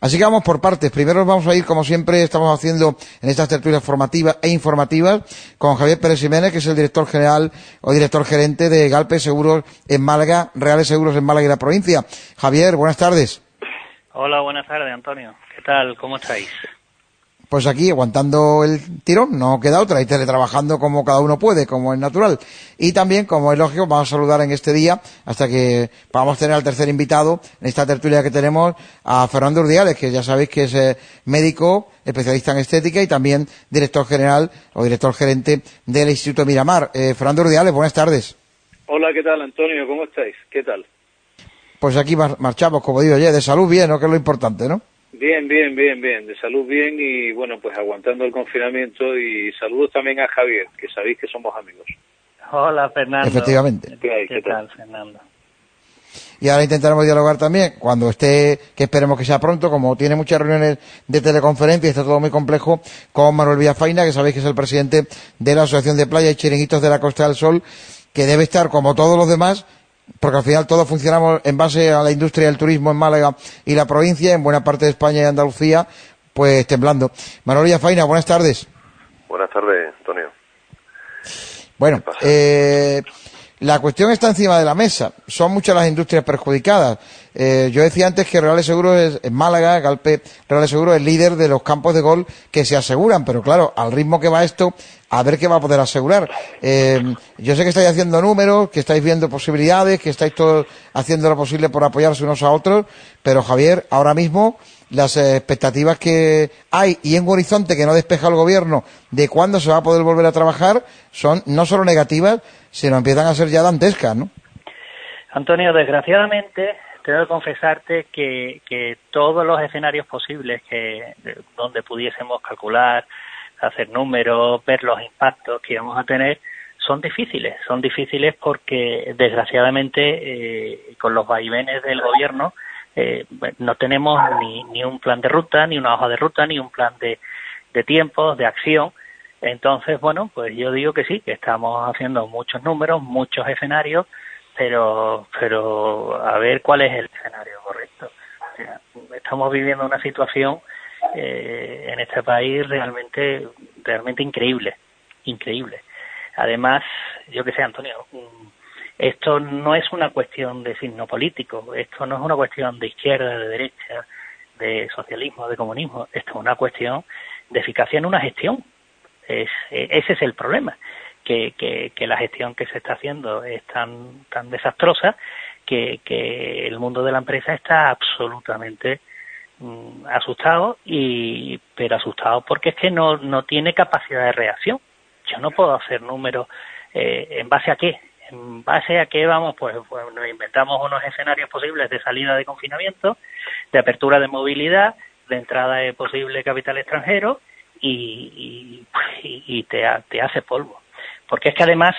Así que vamos por partes. Primero vamos a ir, como siempre estamos haciendo en estas tertulias formativas e informativas, con Javier Pérez Jiménez, que es el director general o director gerente de Galpe Seguros en Málaga, Reales Seguros en Málaga y la provincia. Javier, buenas tardes. Hola, buenas tardes, Antonio. ¿Qué tal? ¿Cómo estáis? Pues aquí, aguantando el tirón, no queda otra, y teletrabajando como cada uno puede, como es natural. Y también, como es lógico, vamos a saludar en este día, hasta que vamos a tener al tercer invitado, en esta tertulia que tenemos, a Fernando Urdiales, que ya sabéis que es médico, especialista en estética y también director general o director gerente del Instituto Miramar. Fernando Urdiales, buenas tardes. Hola, ¿qué tal, Antonio? ¿Cómo estáis? ¿Qué tal? Pues aquí marchamos, como digo yo, de salud bien, ¿no? Que es lo importante, ¿no? Bien, de salud bien y bueno, pues aguantando el confinamiento y saludos también a Javier, que sabéis que somos amigos. Hola, Fernando. Efectivamente. ¿Qué tal, Fernando? Y ahora intentaremos dialogar también, cuando esté, que esperemos que sea pronto, como tiene muchas reuniones de teleconferencia y está todo muy complejo, con Manuel Villafaina, que sabéis que es el presidente de la Asociación de Playa y Chiringuitos de la Costa del Sol, que debe estar como todos los demás, porque al final todos funcionamos en base a la industria del turismo en Málaga y la provincia, en buena parte de España y Andalucía, pues temblando. Manuel Villafaina, buenas tardes. Buenas tardes, Antonio. Bueno, la cuestión está encima de la mesa. Son muchas las industrias perjudicadas. Yo decía antes que Reales Seguros en Málaga, Galpe Reales Seguros es líder de los campos de golf que se aseguran, pero claro, al ritmo que va esto, a ver qué va a poder asegurar. Yo sé que estáis haciendo números, que estáis viendo posibilidades, que estáis todos haciendo lo posible por apoyarse unos a otros, pero Javier, ahora mismo las expectativas que hay y en un horizonte que no despeja el gobierno de cuándo se va a poder volver a trabajar son no solo negativas, sino empiezan a ser ya dantescas, ¿no? Antonio, desgraciadamente, tengo que confesarte que todos los escenarios posibles donde pudiésemos calcular, hacer números, ver los impactos que íbamos a tener, son difíciles porque desgraciadamente con los vaivenes del gobierno no tenemos ni un plan de ruta, ni una hoja de ruta, ni un plan de tiempos, de acción. Entonces, bueno, pues yo digo que sí, que estamos haciendo muchos números, muchos escenarios, pero a ver cuál es el escenario correcto. O sea, estamos viviendo una situación en este país realmente increíble. Además, yo que sé, Antonio, esto no es una cuestión de signo político, esto no es una cuestión de izquierda, de derecha, de socialismo, de comunismo, esto es una cuestión de eficacia en una gestión. Ese es el problema, que la gestión que se está haciendo es tan desastrosa que el mundo de la empresa está absolutamente asustado, pero asustado porque es que no tiene capacidad de reacción. Yo no puedo hacer números ¿en base a qué? ¿En base a qué vamos? Pues nos inventamos unos escenarios posibles de salida de confinamiento, de apertura de movilidad, de entrada de posible capital extranjero y te hace polvo. Porque es que además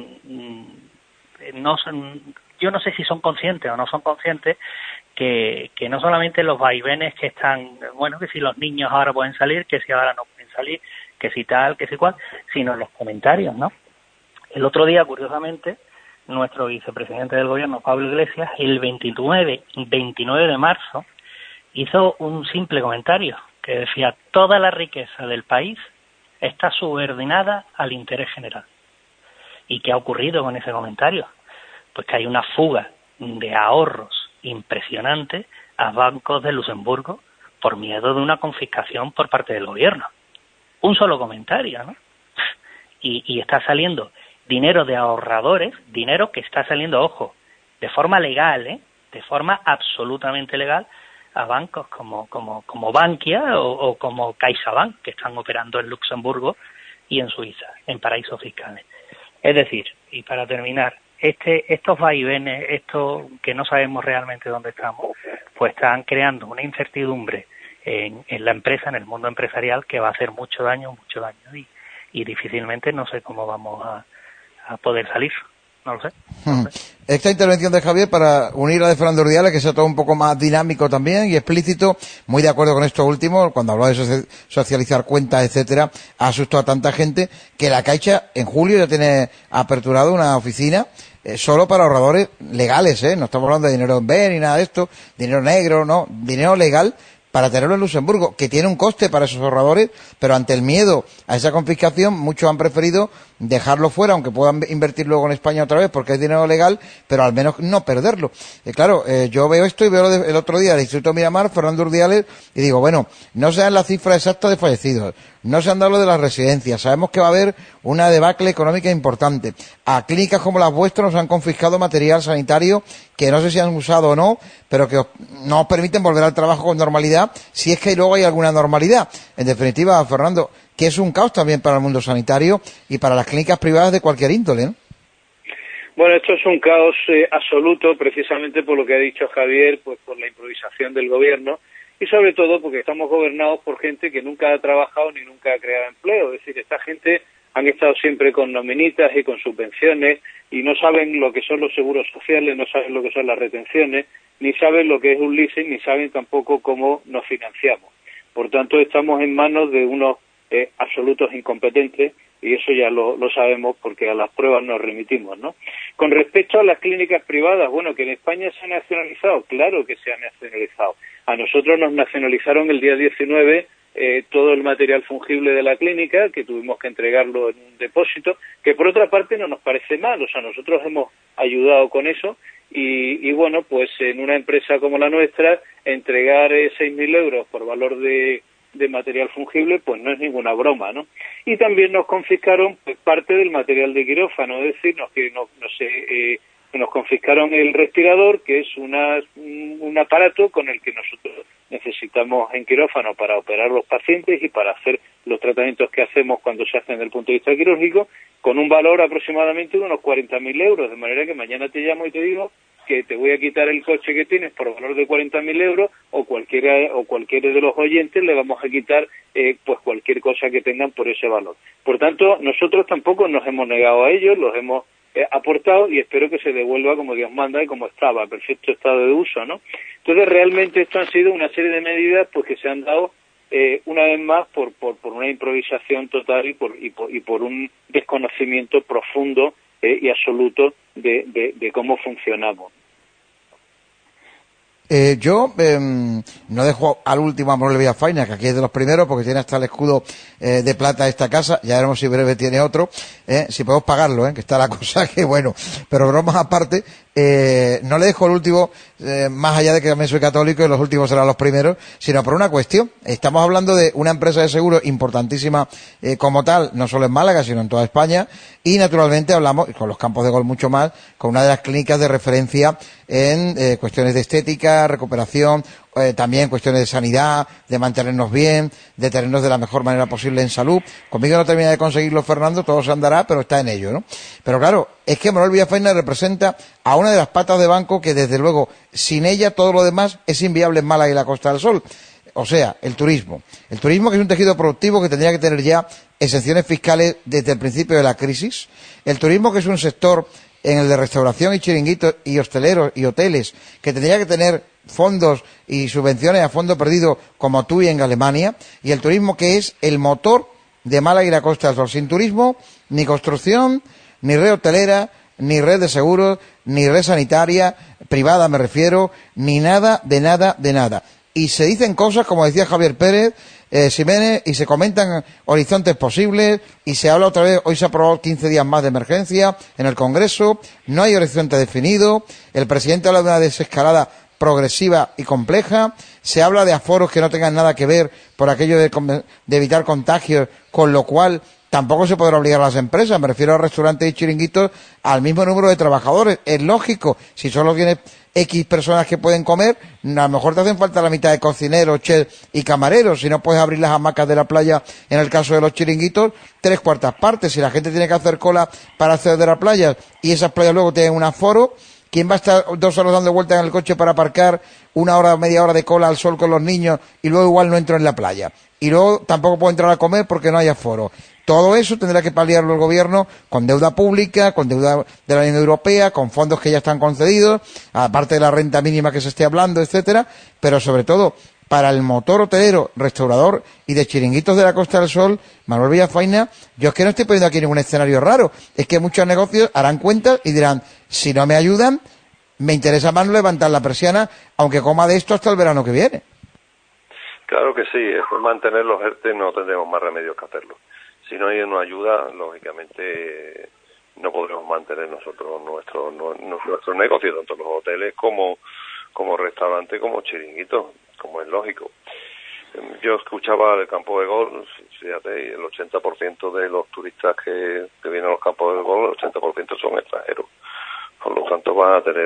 yo no sé si son conscientes o no son conscientes que no solamente los vaivenes que están, bueno, que si los niños ahora pueden salir, que si ahora no pueden salir, que si tal, que si cual, sino los comentarios, ¿no? El otro día, curiosamente, nuestro vicepresidente del gobierno, Pablo Iglesias, el 29 de marzo, hizo un simple comentario que decía: toda la riqueza del país está subordinada al interés general. ¿Y qué ha ocurrido con ese comentario? Pues que hay una fuga de ahorros impresionante a bancos de Luxemburgo por miedo de una confiscación por parte del gobierno. Un solo comentario, ¿no? Y está saliendo dinero de ahorradores, dinero que está saliendo, ojo, de forma legal, de forma absolutamente legal, a bancos como Bankia o como CaixaBank, que están operando en Luxemburgo y en Suiza, en paraísos fiscales. Es decir, y para terminar, estos vaivenes, esto que no sabemos realmente dónde estamos, pues están creando una incertidumbre en la empresa, en el mundo empresarial, que va a hacer mucho daño y difícilmente no sé cómo vamos a poder salir. No lo sé. Esta intervención de Javier, para unir a la de Fernando Urdiales, que sea todo un poco más dinámico también y explícito, muy de acuerdo con esto último, cuando hablaba de socializar cuentas, etcétera, ha asustado a tanta gente que la Caixa en julio ya tiene aperturado una oficina solo para ahorradores legales, no estamos hablando de dinero en B ni nada de esto, dinero negro, no, dinero legal para tenerlo en Luxemburgo, que tiene un coste para esos ahorradores, pero ante el miedo a esa confiscación, muchos han preferido dejarlo fuera, aunque puedan invertir luego en España otra vez, porque es dinero legal, pero al menos no perderlo. Claro, yo veo esto y veo el otro día del Instituto Miramar, Fernando Urdiales, y digo, bueno, no se dan la cifra exacta de fallecidos, no se han dado lo de las residencias, sabemos que va a haber una debacle económica importante. A clínicas como las vuestras nos han confiscado material sanitario que no sé si han usado o no, pero que no os permiten volver al trabajo con normalidad, si es que luego hay alguna normalidad. En definitiva, Fernando, que es un caos también para el mundo sanitario y para las clínicas privadas de cualquier índole, ¿no? Bueno, esto es un caos absoluto, precisamente por lo que ha dicho Javier, pues por la improvisación del gobierno y sobre todo porque estamos gobernados por gente que nunca ha trabajado ni nunca ha creado empleo. Es decir, esta gente han estado siempre con nominitas y con subvenciones y no saben lo que son los seguros sociales, no saben lo que son las retenciones, ni saben lo que es un leasing, ni saben tampoco cómo nos financiamos. Por tanto, estamos en manos de unos absolutos incompetentes y eso ya lo sabemos porque a las pruebas nos remitimos, ¿no? Con respecto a las clínicas privadas, bueno, que en España se han nacionalizado, claro que se han nacionalizado. A nosotros nos nacionalizaron el día 19 todo el material fungible de la clínica, que tuvimos que entregarlo en un depósito, que por otra parte no nos parece mal, o sea, nosotros hemos ayudado con eso y bueno, pues en una empresa como la nuestra, entregar 6.000 euros por valor de material fungible, pues no es ninguna broma, ¿no? Y también nos confiscaron pues, parte del material de quirófano, es decir, nos confiscaron el respirador, que es un aparato con el que nosotros necesitamos en quirófano para operar los pacientes y para hacer los tratamientos que hacemos cuando se hacen desde el punto de vista quirúrgico, con un valor aproximadamente de unos 40.000 euros, de manera que mañana te llamo y te digo que te voy a quitar el coche que tienes por valor de 40.000 euros o cualquiera de los oyentes le vamos a quitar pues cualquier cosa que tengan por ese valor. Por tanto, nosotros tampoco nos hemos negado a ellos, los hemos aportado y espero que se devuelva como Dios manda y como estaba, perfecto estado de uso, ¿no? Entonces, realmente esto han sido una serie de medidas pues que se han dado una vez más por una improvisación total y por un desconocimiento profundo y absoluto de cómo funcionamos. Yo no dejo al último a Manuel Villafaña, que aquí es de los primeros, porque tiene hasta el escudo de plata de esta casa. Ya veremos si breve tiene otro. Si podemos pagarlo, que está la cosa que bueno. Pero bromas aparte, no le dejo el último, más allá de que también soy católico y los últimos serán los primeros, sino por una cuestión. Estamos hablando de una empresa de seguros importantísima como tal, no solo en Málaga, sino en toda España. Y naturalmente hablamos, con los campos de golf mucho más, con una de las clínicas de referencia en cuestiones de estética, recuperación, también cuestiones de sanidad, de mantenernos bien, de tenernos de la mejor manera posible en salud. Conmigo no termina de conseguirlo Fernando, todo se andará, pero está en ello, ¿no? Pero claro, es que Manuel Villafaña representa a una de las patas de banco que desde luego, sin ella todo lo demás es inviable en Málaga y la Costa del Sol. O sea, el turismo. El turismo que es un tejido productivo que tendría que tener ya exenciones fiscales desde el principio de la crisis. El turismo que es un sector en el de restauración y chiringuitos y hosteleros y hoteles que tendría que tener fondos y subvenciones a fondo perdido como TUI en Alemania. Y el turismo que es el motor de Málaga y la Costa del Sol. Sin turismo, ni construcción, ni red hotelera, ni red de seguros, ni red sanitaria, privada me refiero, ni nada, de nada, de nada. Y se dicen cosas, como decía Javier Pérez Ximénez, y se comentan horizontes posibles, y se habla otra vez, hoy se ha aprobado 15 días más de emergencia en el Congreso, no hay horizonte definido, el presidente habla de una desescalada progresiva y compleja, se habla de aforos que no tengan nada que ver por aquello de evitar contagios, con lo cual tampoco se podrá obligar a las empresas, me refiero a restaurantes y chiringuitos, al mismo número de trabajadores. Es lógico, si solo tienes X personas que pueden comer, a lo mejor te hacen falta la mitad de cocineros, chefs y camareros. Si no puedes abrir las hamacas de la playa, en el caso de los chiringuitos, 3/4 partes. Si la gente tiene que hacer cola para acceder a playas y esas playas luego tienen un aforo, ¿quién va a estar 2 horas dando vueltas en el coche para aparcar, 1 hora, media hora de cola al sol con los niños y luego igual no entro en la playa? Y luego tampoco puedo entrar a comer porque no hay aforo. Todo eso tendrá que paliarlo el gobierno con deuda pública, con deuda de la Unión Europea, con fondos que ya están concedidos, aparte de la renta mínima que se esté hablando, etcétera, pero sobre todo para el motor hotelero, restaurador y de chiringuitos de la Costa del Sol, Manuel Villafaña, yo es que no estoy poniendo aquí ningún escenario raro, es que muchos negocios harán cuentas y dirán, si no me ayudan, me interesa más levantar la persiana, aunque coma de esto hasta el verano que viene. Claro que sí, es mantener los ERTE, no tendremos más remedio que hacerlo. Si no hay una ayuda, lógicamente no podremos mantener nosotros nuestro negocio, tanto los hoteles como restaurantes, como chiringuitos, como es lógico. Yo escuchaba el campo de golf, fíjate, el 80% de los turistas que vienen a los campos de golf, el 80% son extranjeros. Por lo tanto, van a tener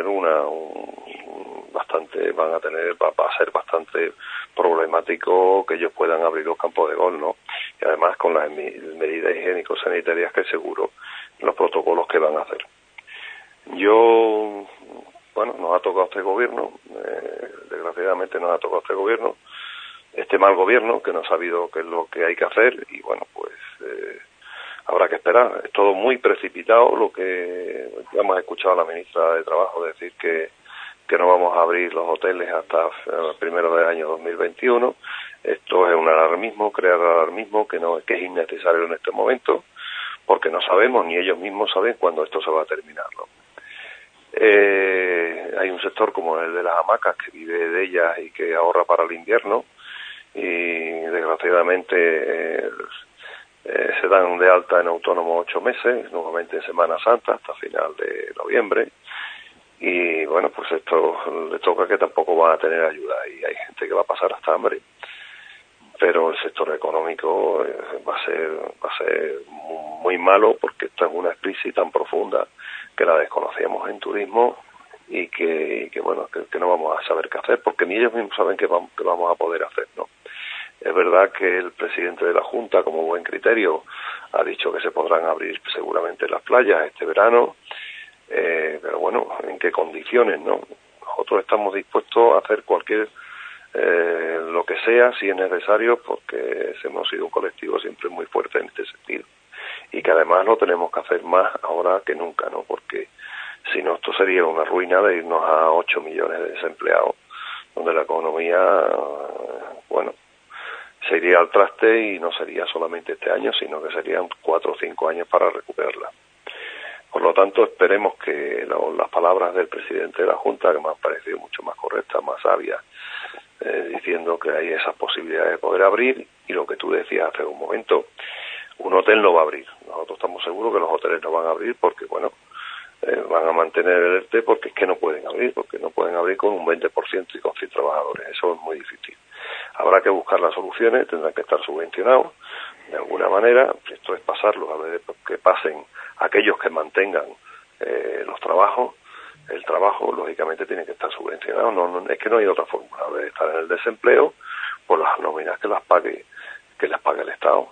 va a ser bastante problemático que ellos puedan abrir los campos de golf, ¿no? Y además con las medidas higiénico-sanitarias que seguro, los protocolos que van a hacer. Nos ha tocado este gobierno, desgraciadamente nos ha tocado este gobierno, este mal gobierno que no ha sabido qué es lo que hay que hacer y habrá que esperar. Es todo muy precipitado, lo que ya hemos escuchado a la ministra de Trabajo decir que no vamos a abrir los hoteles hasta el primero del año 2021. Esto es un alarmismo, crear alarmismo que es innecesario en este momento, porque no sabemos, ni ellos mismos saben cuándo esto se va a terminar, ¿no? Hay un sector como el de las hamacas que vive de ellas y que ahorra para el invierno, y desgraciadamente se dan de alta en autónomo 8 meses, nuevamente en Semana Santa hasta final de noviembre, y pues esto les toca que tampoco van a tener ayuda y hay gente que va a pasar hasta hambre. Pero el sector económico va a ser muy malo, porque esta es una crisis tan profunda que la desconocíamos en turismo y que no vamos a saber qué hacer, porque ni ellos mismos saben qué vamos a poder hacer, ¿no? Es verdad que el presidente de la Junta, como buen criterio, ha dicho que se podrán abrir seguramente las playas este verano, pero ¿en qué condiciones, no? Nosotros estamos dispuestos a hacer lo que sea, si es necesario, porque hemos sido un colectivo siempre muy fuerte en este sentido. Y que además lo tenemos que hacer más ahora que nunca, ¿no? Porque si no, esto sería una ruina de irnos a 8 millones de desempleados, donde la economía, se iría al traste, y no sería solamente este año, sino que serían 4 o 5 años para recuperarla. Por lo tanto, esperemos que las palabras del presidente de la Junta, que me han parecido mucho más correctas, más sabias, diciendo que hay esas posibilidades de poder abrir, y lo que tú decías hace un momento, un hotel no va a abrir. Nosotros estamos seguros que los hoteles no van a abrir porque, van a mantener el ERTE, porque es que no pueden abrir con un 20% y con 100 trabajadores. Eso es muy difícil. Habrá que buscar las soluciones, tendrán que estar subvencionados de alguna manera. Esto es pasarlo, a ver que pasen aquellos que mantengan los trabajos. El trabajo, lógicamente, tiene que estar subvencionado. No, es que no hay otra fórmula de estar en el desempleo por las nóminas que las pague el Estado.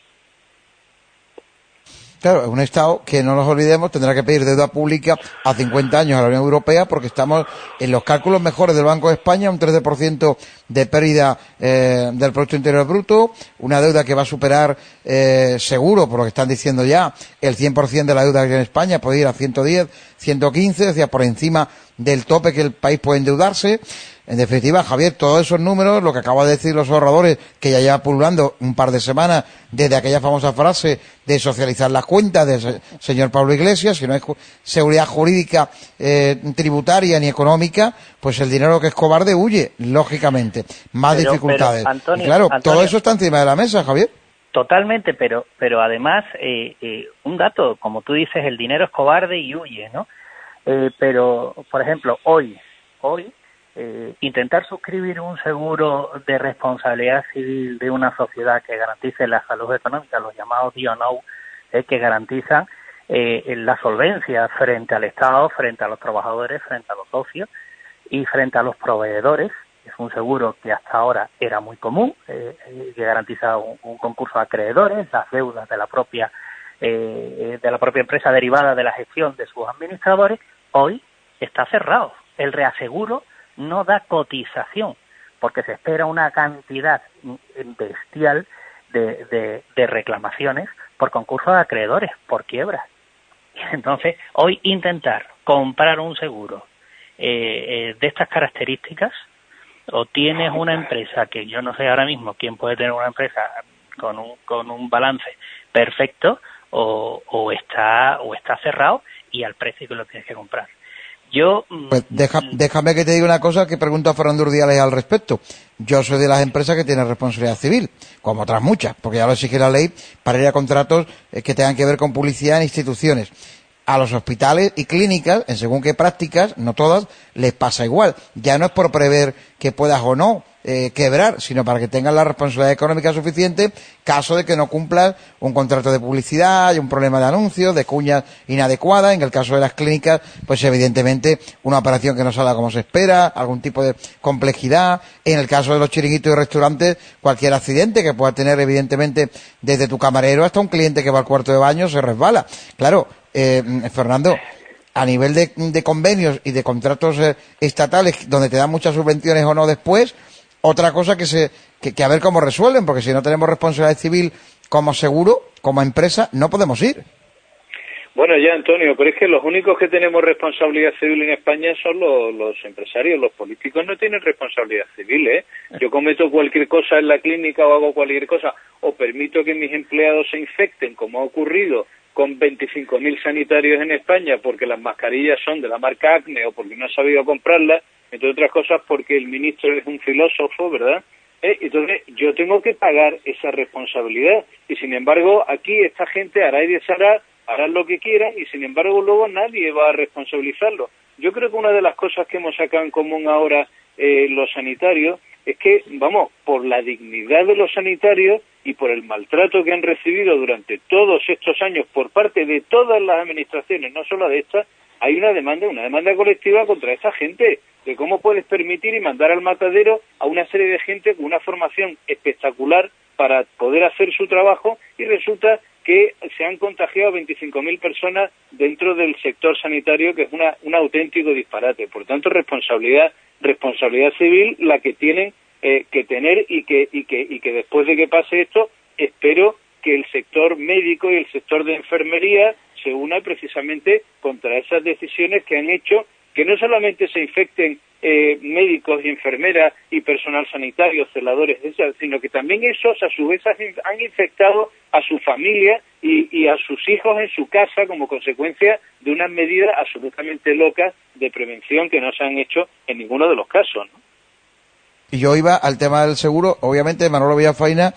Claro, un Estado que, no nos olvidemos, tendrá que pedir deuda pública a 50 años a la Unión Europea, porque estamos en los cálculos mejores del Banco de España, un 13% de pérdida del Producto Interior Bruto, una deuda que va a superar seguro, por lo que están diciendo ya, el 100% de la deuda que hay en España, puede ir a 110, 115, es decir, por encima del tope que el país puede endeudarse. En definitiva, Javier, todos esos números, lo que acaba de decir los ahorradores, que ya lleva pululando un par de semanas desde aquella famosa frase de socializar las cuentas del señor Pablo Iglesias, si no hay seguridad jurídica, tributaria ni económica, pues el dinero que es cobarde huye, lógicamente. Más dificultades. Pero, Antonio, y claro, Antonio, todo eso está encima de la mesa, Javier. Totalmente, pero además, un dato, como tú dices, el dinero es cobarde y huye, ¿no? Pero, por ejemplo, hoy, intentar suscribir un seguro de responsabilidad civil de una sociedad que garantice la salud económica, los llamados D&O, que garantizan la solvencia frente al Estado, frente a los trabajadores, frente a los socios y frente a los proveedores. Es un seguro que hasta ahora era muy común, que garantiza un concurso de acreedores, las deudas de la propia empresa derivada de la gestión de sus administradores. Hoy está cerrado. El reaseguro no da cotización, porque se espera una cantidad bestial de reclamaciones por concurso de acreedores, por quiebras. Entonces, hoy intentar comprar un seguro de estas características, o tienes una empresa, que yo no sé ahora mismo quién puede tener una empresa con un balance perfecto, o está cerrado y al precio que lo tienes que comprar. Yo... Pues déjame que te diga una cosa que pregunto a Fernando Urdiales al respecto. Yo soy de las empresas que tienen responsabilidad civil, como otras muchas, porque ya lo exige la ley para ir a contratos que tengan que ver con publicidad en instituciones. A los hospitales y clínicas, en según qué prácticas, no todas, les pasa igual. Ya no es por prever que puedas o no quebrar, sino para que tengan la responsabilidad económica suficiente caso de que no cumplas un contrato de publicidad, hay un problema de anuncios, de cuñas inadecuadas. En el caso de las clínicas, pues evidentemente una operación que no salga como se espera, algún tipo de complejidad. En el caso de los chiringuitos y restaurantes, cualquier accidente que pueda tener, evidentemente, desde tu camarero hasta un cliente que va al cuarto de baño se resbala. Claro, Fernando, a nivel de convenios y de contratos estatales donde te dan muchas subvenciones o no después, otra cosa que a ver cómo resuelven, porque si no tenemos responsabilidad civil como seguro, como empresa, no podemos ir. Bueno, ya, Antonio, pero es que los únicos que tenemos responsabilidad civil en España son los empresarios. Los políticos no tienen responsabilidad civil, ¿eh? Yo cometo cualquier cosa en la clínica o hago cualquier cosa, o permito que mis empleados se infecten, como ha ocurrido con 25.000 sanitarios en España, porque las mascarillas son de la marca Acne o porque no ha sabido comprarlas, entre otras cosas porque el ministro es un filósofo, ¿verdad? Entonces yo tengo que pagar esa responsabilidad y sin embargo aquí esta gente hará y deshará, harán lo que quieran y sin embargo luego nadie va a responsabilizarlo. Yo creo que una de las cosas que hemos sacado en común ahora los sanitarios es que, vamos, por la dignidad de los sanitarios y por el maltrato que han recibido durante todos estos años por parte de todas las administraciones, no solo de estas, hay una demanda colectiva contra esa gente, de cómo puedes permitir y mandar al matadero a una serie de gente con una formación espectacular para poder hacer su trabajo y resulta que se han contagiado 25.000 personas dentro del sector sanitario, que es un auténtico disparate. Por tanto, responsabilidad civil la que tienen que tener y que después de que pase esto, espero que el sector médico y el sector de enfermería se una precisamente contra esas decisiones que han hecho que no solamente se infecten médicos y enfermeras y personal sanitario, celadores, sino que también esos a su vez han infectado a su familia y a sus hijos en su casa como consecuencia de unas medidas absolutamente locas de prevención que no se han hecho en ninguno de los casos, ¿no? Y yo iba al tema del seguro. Obviamente Manolo Villafaina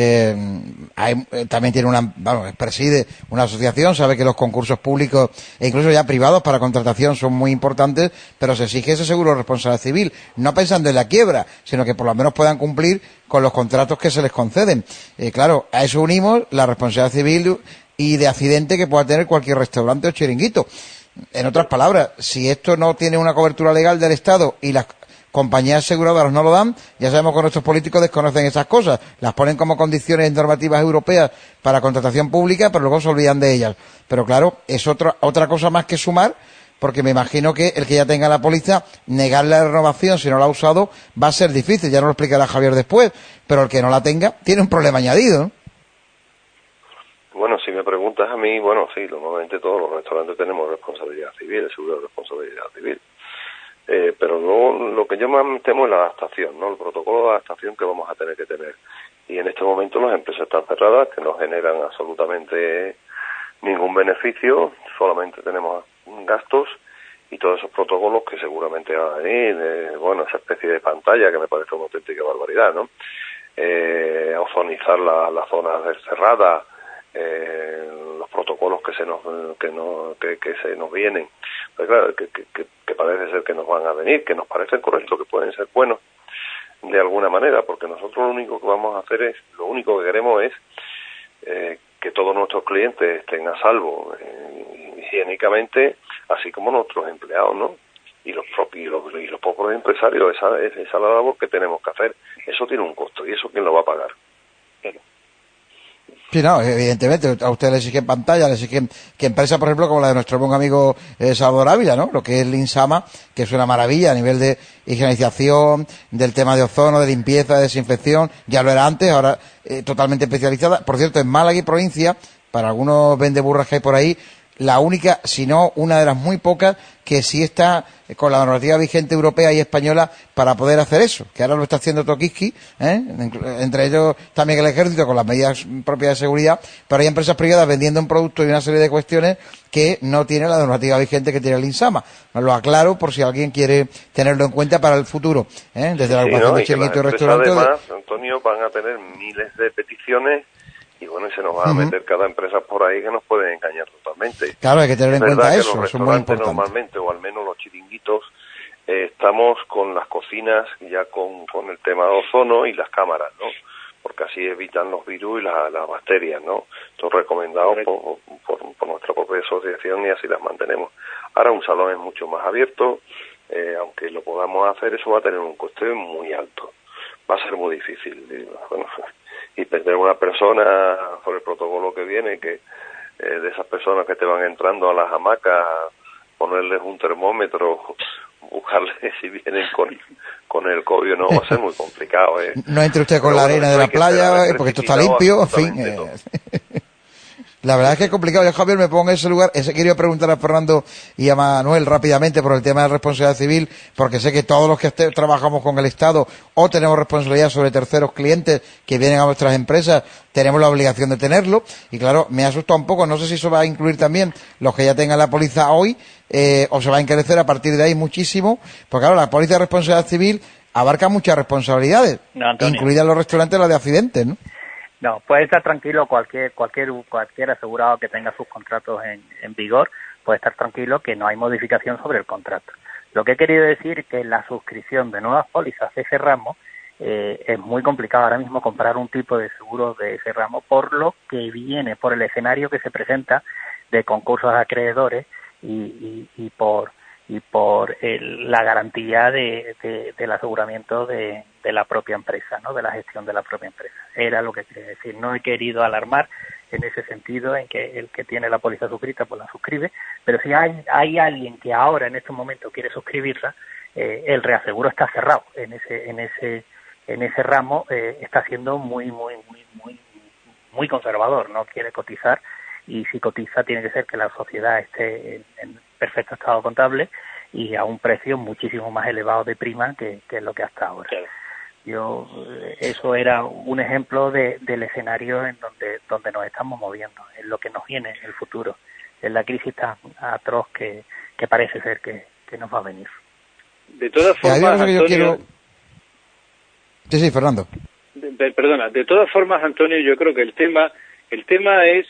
también tiene preside una asociación, sabe que los concursos públicos e incluso ya privados para contratación son muy importantes, pero se exige ese seguro de responsabilidad civil, no pensando en la quiebra, sino que por lo menos puedan cumplir con los contratos que se les conceden. Claro, a eso unimos la responsabilidad civil y de accidente que pueda tener cualquier restaurante o chiringuito. En otras palabras, si esto no tiene una cobertura legal del Estado y las compañías aseguradoras no lo dan, ya sabemos que nuestros políticos desconocen esas cosas, las ponen como condiciones normativas europeas para contratación pública, pero luego se olvidan de ellas. Pero claro, es otra cosa más que sumar, porque me imagino que el que ya tenga la póliza, negarle la renovación si no la ha usado va a ser difícil, ya nos lo explicará Javier después, pero el que no la tenga tiene un problema añadido, ¿no? Bueno, si me preguntas a mí, bueno, sí, normalmente todos los restaurantes tenemos responsabilidad civil, el seguro de responsabilidad civil. Pero luego lo que yo más temo es la adaptación, ¿no? El protocolo de adaptación que vamos a tener que tener. Y en este momento las empresas están cerradas, que no generan absolutamente ningún beneficio, solamente tenemos gastos y todos esos protocolos que seguramente van a venir, esa especie de pantalla que me parece una auténtica barbaridad, ¿no? Ozonizar las zonas cerradas, los protocolos que se nos vienen, pues claro, que parece ser que nos van a venir, que nos parecen correctos, que pueden ser buenos de alguna manera, porque nosotros lo único que queremos es que todos nuestros clientes estén a salvo higiénicamente, así como nuestros empleados, ¿no? Y los propios empresarios, esa es la labor que tenemos que hacer. Eso tiene un costo, y eso ¿quién lo va a pagar? Claro. Sí, no, evidentemente, a usted le exigen pantalla, le exigen que empresas, por ejemplo, como la de nuestro buen amigo Salvador Ávila, ¿no? Lo que es Linsama, que es una maravilla a nivel de higienización, del tema de ozono, de limpieza, de desinfección, ya lo era antes, ahora totalmente especializada. Por cierto, en Málaga y provincia, para algunos vendeburras que hay por ahí, la única, si no una de las muy pocas, que sí está con la normativa vigente europea y española para poder hacer eso, que ahora lo está haciendo Tokiski, entre ellos también el ejército con las medidas propias de seguridad, pero hay empresas privadas vendiendo un producto y una serie de cuestiones que no tiene la normativa vigente que tiene el INSAMA. Lo aclaro por si alguien quiere tenerlo en cuenta para el futuro, desde la ocupación de chiringuitos y restaurantes. Además, Antonio, van a tener miles de peticiones. Y bueno, se nos va a meter cada empresa por ahí que nos pueden engañar totalmente. Claro, hay que tener en cuenta eso, los eso es muy importante. Normalmente, o al menos los chiringuitos, estamos con las cocinas ya con el tema de ozono y las cámaras, ¿no? Porque así evitan los virus y las bacterias, ¿no? Esto es recomendado por nuestra propia asociación y así las mantenemos. Ahora un salón es mucho más abierto, aunque lo podamos hacer, eso va a tener un coste muy alto. Va a ser muy difícil. Bueno, y perder una persona por el protocolo que viene, que de esas personas que te van entrando a las hamacas, ponerles un termómetro, buscarles si vienen con el COVID, no, va a ser muy complicado. No entre usted con la arena de la playa, porque esto está limpio, en fin. La verdad es que es complicado. Yo, Javier, me pongo en ese lugar. Quería preguntar a Fernando y a Manuel rápidamente por el tema de responsabilidad civil, porque sé que todos los que trabajamos con el Estado o tenemos responsabilidad sobre terceros clientes que vienen a nuestras empresas, tenemos la obligación de tenerlo. Y claro, me asusta un poco. No sé si eso va a incluir también los que ya tengan la póliza hoy, o se va a encarecer a partir de ahí muchísimo. Porque claro, la póliza de responsabilidad civil abarca muchas responsabilidades, incluidas los restaurantes, las de accidentes, ¿no? No, puede estar tranquilo cualquier asegurado que tenga sus contratos en vigor, puede estar tranquilo que no hay modificación sobre el contrato. Lo que he querido decir es que la suscripción de nuevas pólizas de ese ramo es muy complicado ahora mismo comprar un tipo de seguro de ese ramo por lo que viene, por el escenario que se presenta de concursos de acreedores y por la garantía del aseguramiento de la propia empresa, ¿no? De la gestión de la propia empresa. Era lo que quería decir. No he querido alarmar en ese sentido, en que el que tiene la póliza suscrita pues la suscribe, pero si hay alguien que ahora en este momento quiere suscribirla, el reaseguro está cerrado en ese ramo, está siendo muy conservador, no quiere cotizar, y si cotiza tiene que ser que la sociedad esté en perfecto estado contable y a un precio muchísimo más elevado de prima que lo que hasta ahora. Claro. Eso era un ejemplo del escenario en donde nos estamos moviendo, en lo que nos viene en el futuro, en la crisis tan atroz que parece ser que nos va a venir. De todas formas, Antonio... Sí, Fernando. Perdona, de todas formas, Antonio, yo creo que el tema es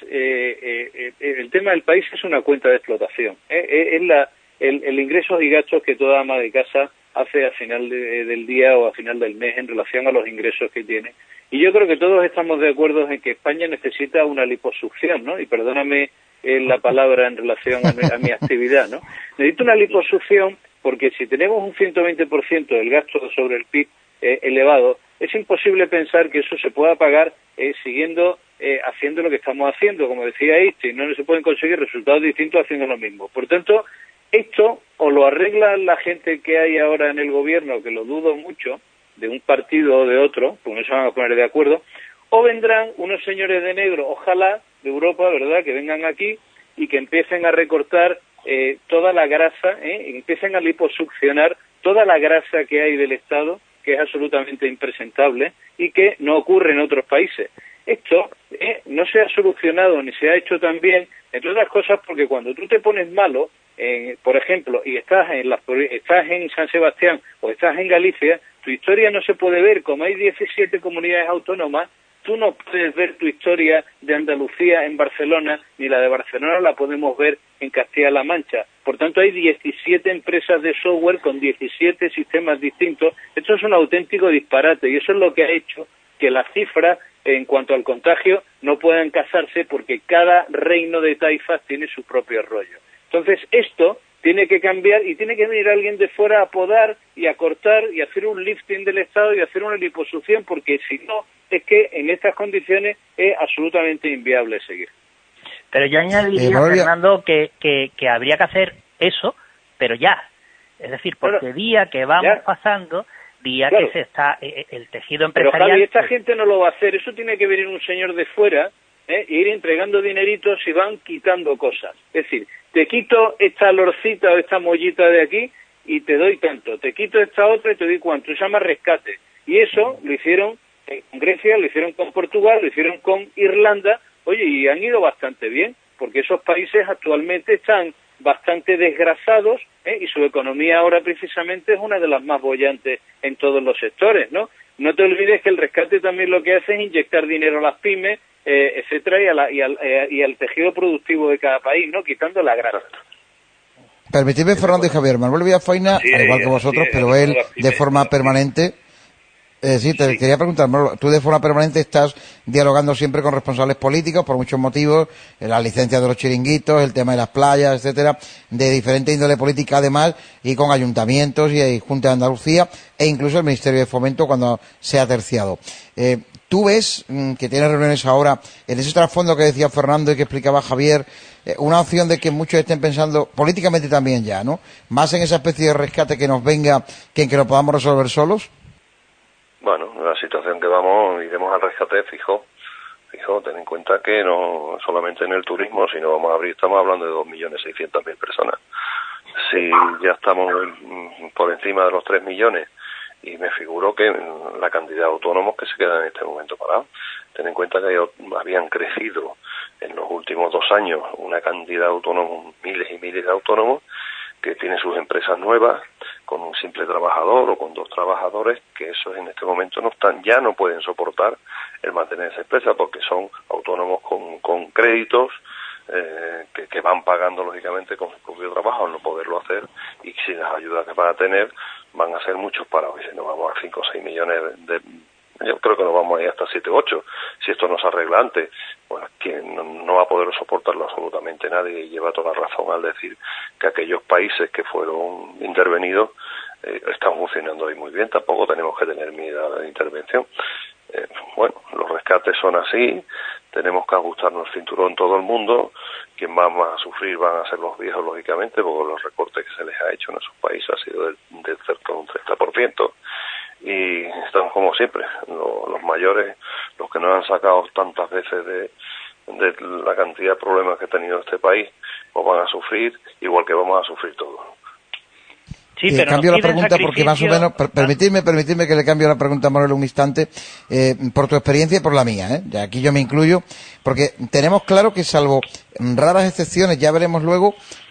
el tema del país es una cuenta de explotación. Es el ingresos y gastos que toda ama de casa hace a final del día o a final del mes en relación a los ingresos que tiene. Y yo creo que todos estamos de acuerdo en que España necesita una liposucción, ¿no? Y perdóname la palabra en relación a mi actividad, ¿no? Necesita una liposucción porque si tenemos un 120% del gasto sobre el PIB elevado, es imposible pensar que eso se pueda pagar siguiendo haciendo lo que estamos haciendo. Como decía Einstein, no se pueden conseguir resultados distintos haciendo lo mismo. Por tanto, esto o lo arregla la gente que hay ahora en el gobierno, que lo dudo mucho, de un partido o de otro, porque no se van a poner de acuerdo, o vendrán unos señores de negro, ojalá, de Europa, ¿verdad?, que vengan aquí y que empiecen a recortar toda la grasa, empiecen a liposuccionar toda la grasa que hay del Estado, que es absolutamente impresentable y que no ocurre en otros países. Esto no se ha solucionado ni se ha hecho tan bien, entre otras cosas porque cuando tú te pones malo, por ejemplo, y estás en San Sebastián o estás en Galicia, tu historia no se puede ver. Como hay 17 comunidades autónomas, tú no puedes ver tu historia de Andalucía en Barcelona, ni la de Barcelona la podemos ver en Castilla-La Mancha. Por tanto, hay 17 empresas de software con 17 sistemas distintos. Esto es un auténtico disparate y eso es lo que ha hecho que las cifras en cuanto al contagio no puedan casarse porque cada reino de taifas tiene su propio rollo. Entonces, esto tiene que cambiar y tiene que venir alguien de fuera a podar y a cortar y a hacer un lifting del Estado y a hacer una liposucción, porque si no, es que en estas condiciones es absolutamente inviable seguir. Pero yo añadiría, Fernando, que habría que hacer eso, pero ya. Es decir, porque día que vamos pasando, día que se está el tejido empresarial... Pero Javi, esta gente no lo va a hacer, eso tiene que venir un señor de fuera y ir entregando dineritos y van quitando cosas. Es decir, te quito esta lorcita o esta mollita de aquí y te doy tanto, te quito esta otra y te doy cuánto, se llama rescate. Y eso lo hicieron con Grecia, lo hicieron con Portugal, lo hicieron con Irlanda, oye, y han ido bastante bien, porque esos países actualmente están bastante desgrasados, y su economía ahora precisamente es una de las más bollantes en todos los sectores, ¿no? No te olvides que el rescate también lo que hace es inyectar dinero a las pymes, etcétera, y al tejido productivo de cada país, ¿no? Quitando la grasa. Permitidme, Fernando y Javier, Manuel Villafaina, Sí, al igual que vosotros, pero él de forma permanente. Sí, te quería preguntar, Manolo, tú de forma permanente estás dialogando siempre con responsables políticos por muchos motivos, la licencia de los chiringuitos, el tema de las playas, etcétera, de diferente índole política además, y con ayuntamientos y Junta de Andalucía, e incluso el Ministerio de Fomento cuando se ha terciado. ¿Tú ves que tienes reuniones ahora, en ese trasfondo que decía Fernando y que explicaba Javier, una opción de que muchos estén pensando, políticamente también ya, ¿no?, más en esa especie de rescate que nos venga que en que lo podamos resolver solos? Bueno, la situación que vamos, iremos al rescate fijo, ten en cuenta que no solamente en el turismo, sino vamos a abrir, estamos hablando de 2.600.000 personas. Si ya estamos por encima de los 3 millones, y me figuro que la cantidad de autónomos que se quedan en este momento parados, ten en cuenta que habían crecido en los últimos 2 años una cantidad de autónomos, miles y miles de autónomos, que tienen sus empresas nuevas, con un simple trabajador o con 2 trabajadores, que esos en este momento ya no pueden soportar el mantener esa empresa porque son autónomos con créditos que van pagando lógicamente con su propio trabajo al no poderlo hacer, y sin las ayudas que van a tener van a ser muchos parados, y si nos vamos a 5 o 6 millones yo creo que nos vamos a ir hasta 7 o 8, si esto no se arregla antes. Bueno, que no va a poder soportarlo absolutamente nadie, y lleva toda la razón al decir que aquellos países que fueron intervenidos están funcionando hoy muy bien. Tampoco tenemos que tener miedo a la intervención. Bueno, los rescates son así, tenemos que ajustarnos el cinturón todo el mundo. Quien va más a sufrir van a ser los viejos, lógicamente, porque los recortes que se les ha hecho en esos países ha sido del cerca de un 30%. Y están como siempre, los mayores, los que nos han sacado tantas veces de la cantidad de problemas que ha tenido este país, pues van a sufrir igual que vamos a sufrir todos. Sí, pero cambio la pregunta porque más o menos, permitidme que le cambie la pregunta a Manuel un instante, por tu experiencia y por la mía, ya aquí yo me incluyo, porque tenemos claro que salvo raras excepciones, ya veremos luego,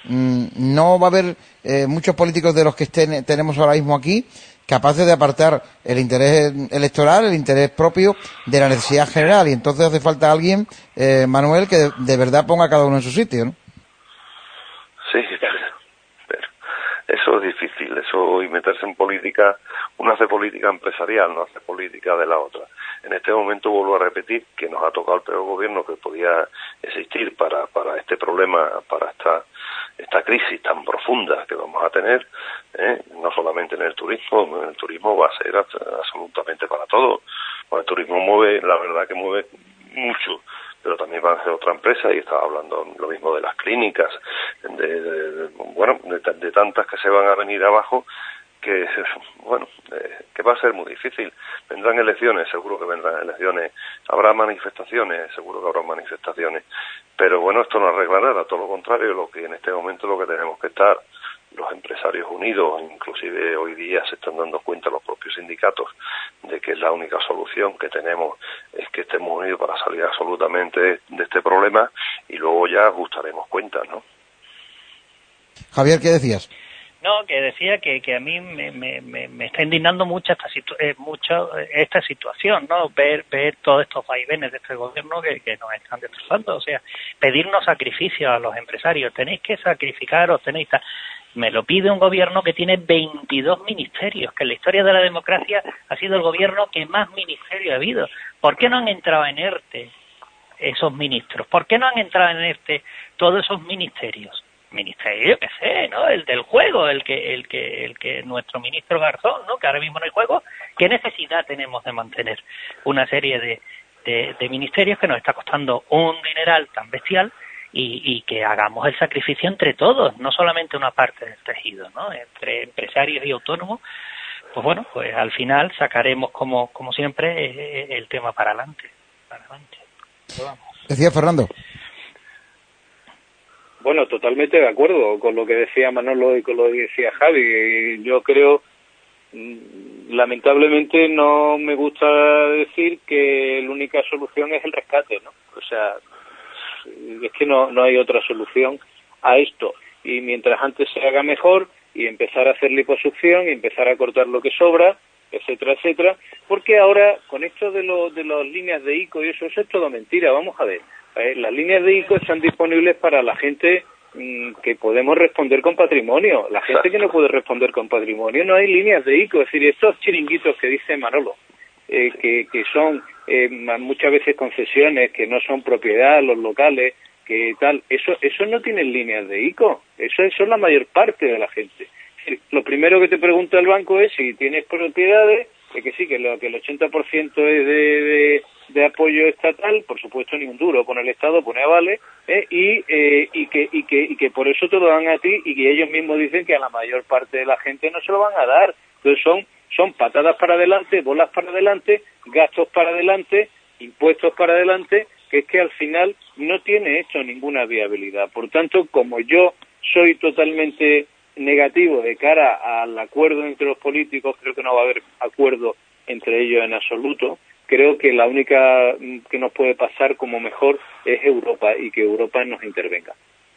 no va a haber muchos políticos de los que tenemos ahora mismo aquí capaces de apartar el interés electoral, el interés propio de la necesidad general, y entonces hace falta alguien, Manuel, que de verdad ponga a cada uno en su sitio, ¿no? Sí, pero eso es difícil, eso, y meterse en política, uno hace política empresarial, no hace política de la otra. En este momento vuelvo a repetir que nos ha tocado el peor gobierno que podía existir para este problema, para esta crisis tan profunda que vamos a tener, no solamente en el turismo va a ser absolutamente para todo. Bueno, el turismo la verdad que mueve mucho, pero también van a ser otra empresa, y estaba hablando lo mismo de las clínicas, de tantas que se van a venir abajo, que va a ser muy difícil. Vendrán elecciones, seguro que vendrán elecciones, habrá manifestaciones, seguro que habrá manifestaciones, pero bueno, esto no arregla nada, todo lo contrario, lo que en este momento lo que tenemos que estar los empresarios unidos, inclusive hoy día se están dando cuenta los propios sindicatos de que es la única solución que tenemos, es que estemos unidos para salir absolutamente de este problema, y luego ya ajustaremos cuentas, ¿no? Javier, ¿qué decías? No, que decía que a mí me está indignando mucho esta situación, ¿no? Ver todos estos vaivenes de este gobierno que nos están destrozando. O sea, pedirnos sacrificios a los empresarios. Tenéis que sacrificaros, me lo pide un gobierno que tiene 22 ministerios, que en la historia de la democracia ha sido el gobierno que más ministerios ha habido. ¿Por qué no han entrado en ERTE esos ministros? ¿Por qué no han entrado en ERTE todos esos ministerios? Ministerio, yo qué sé, ¿no? El del juego, el que nuestro ministro Garzón, ¿no? Que ahora mismo no hay juego. ¿Qué necesidad tenemos de mantener una serie de ministerios que nos está costando un dineral tan bestial, y que hagamos el sacrificio entre todos, no solamente una parte del tejido, ¿no? Entre empresarios y autónomos, pues bueno, pues al final sacaremos como siempre el tema para adelante. Decía Fernando. Bueno, totalmente de acuerdo con lo que decía Manolo y con lo que decía Javi. Yo creo, lamentablemente no me gusta decir que la única solución es el rescate, ¿no? O sea, es que no hay otra solución a esto. Y mientras antes se haga mejor y empezar a hacer liposucción y empezar a cortar lo que sobra, etcétera, etcétera, porque ahora con esto de las líneas de ICO y eso es todo mentira. Vamos a ver, las líneas de ICO están disponibles para la gente que podemos responder con patrimonio. La gente que no puede responder con patrimonio, no hay líneas de ICO. Es decir, estos chiringuitos que dice Manolo, que son muchas veces concesiones, que no son propiedad, los locales, que tal, eso no tienen líneas de ICO. Eso es la mayor parte de la gente. Lo primero que te pregunta el banco es si tienes propiedades, que sí, que el 80% es de apoyo estatal, por supuesto ni un duro pone el Estado, pone avales, y que por eso te lo dan a ti, y que ellos mismos dicen que a la mayor parte de la gente no se lo van a dar. Entonces son patadas para adelante, bolas para adelante, gastos para adelante, impuestos para adelante, que es que al final no tiene esto ninguna viabilidad. Por tanto, como yo soy totalmente negativo de cara al acuerdo entre los políticos, creo que no va a haber acuerdo entre ellos en absoluto. Creo que la única que nos puede pasar como mejor es Europa, y que Europa nos intervenga.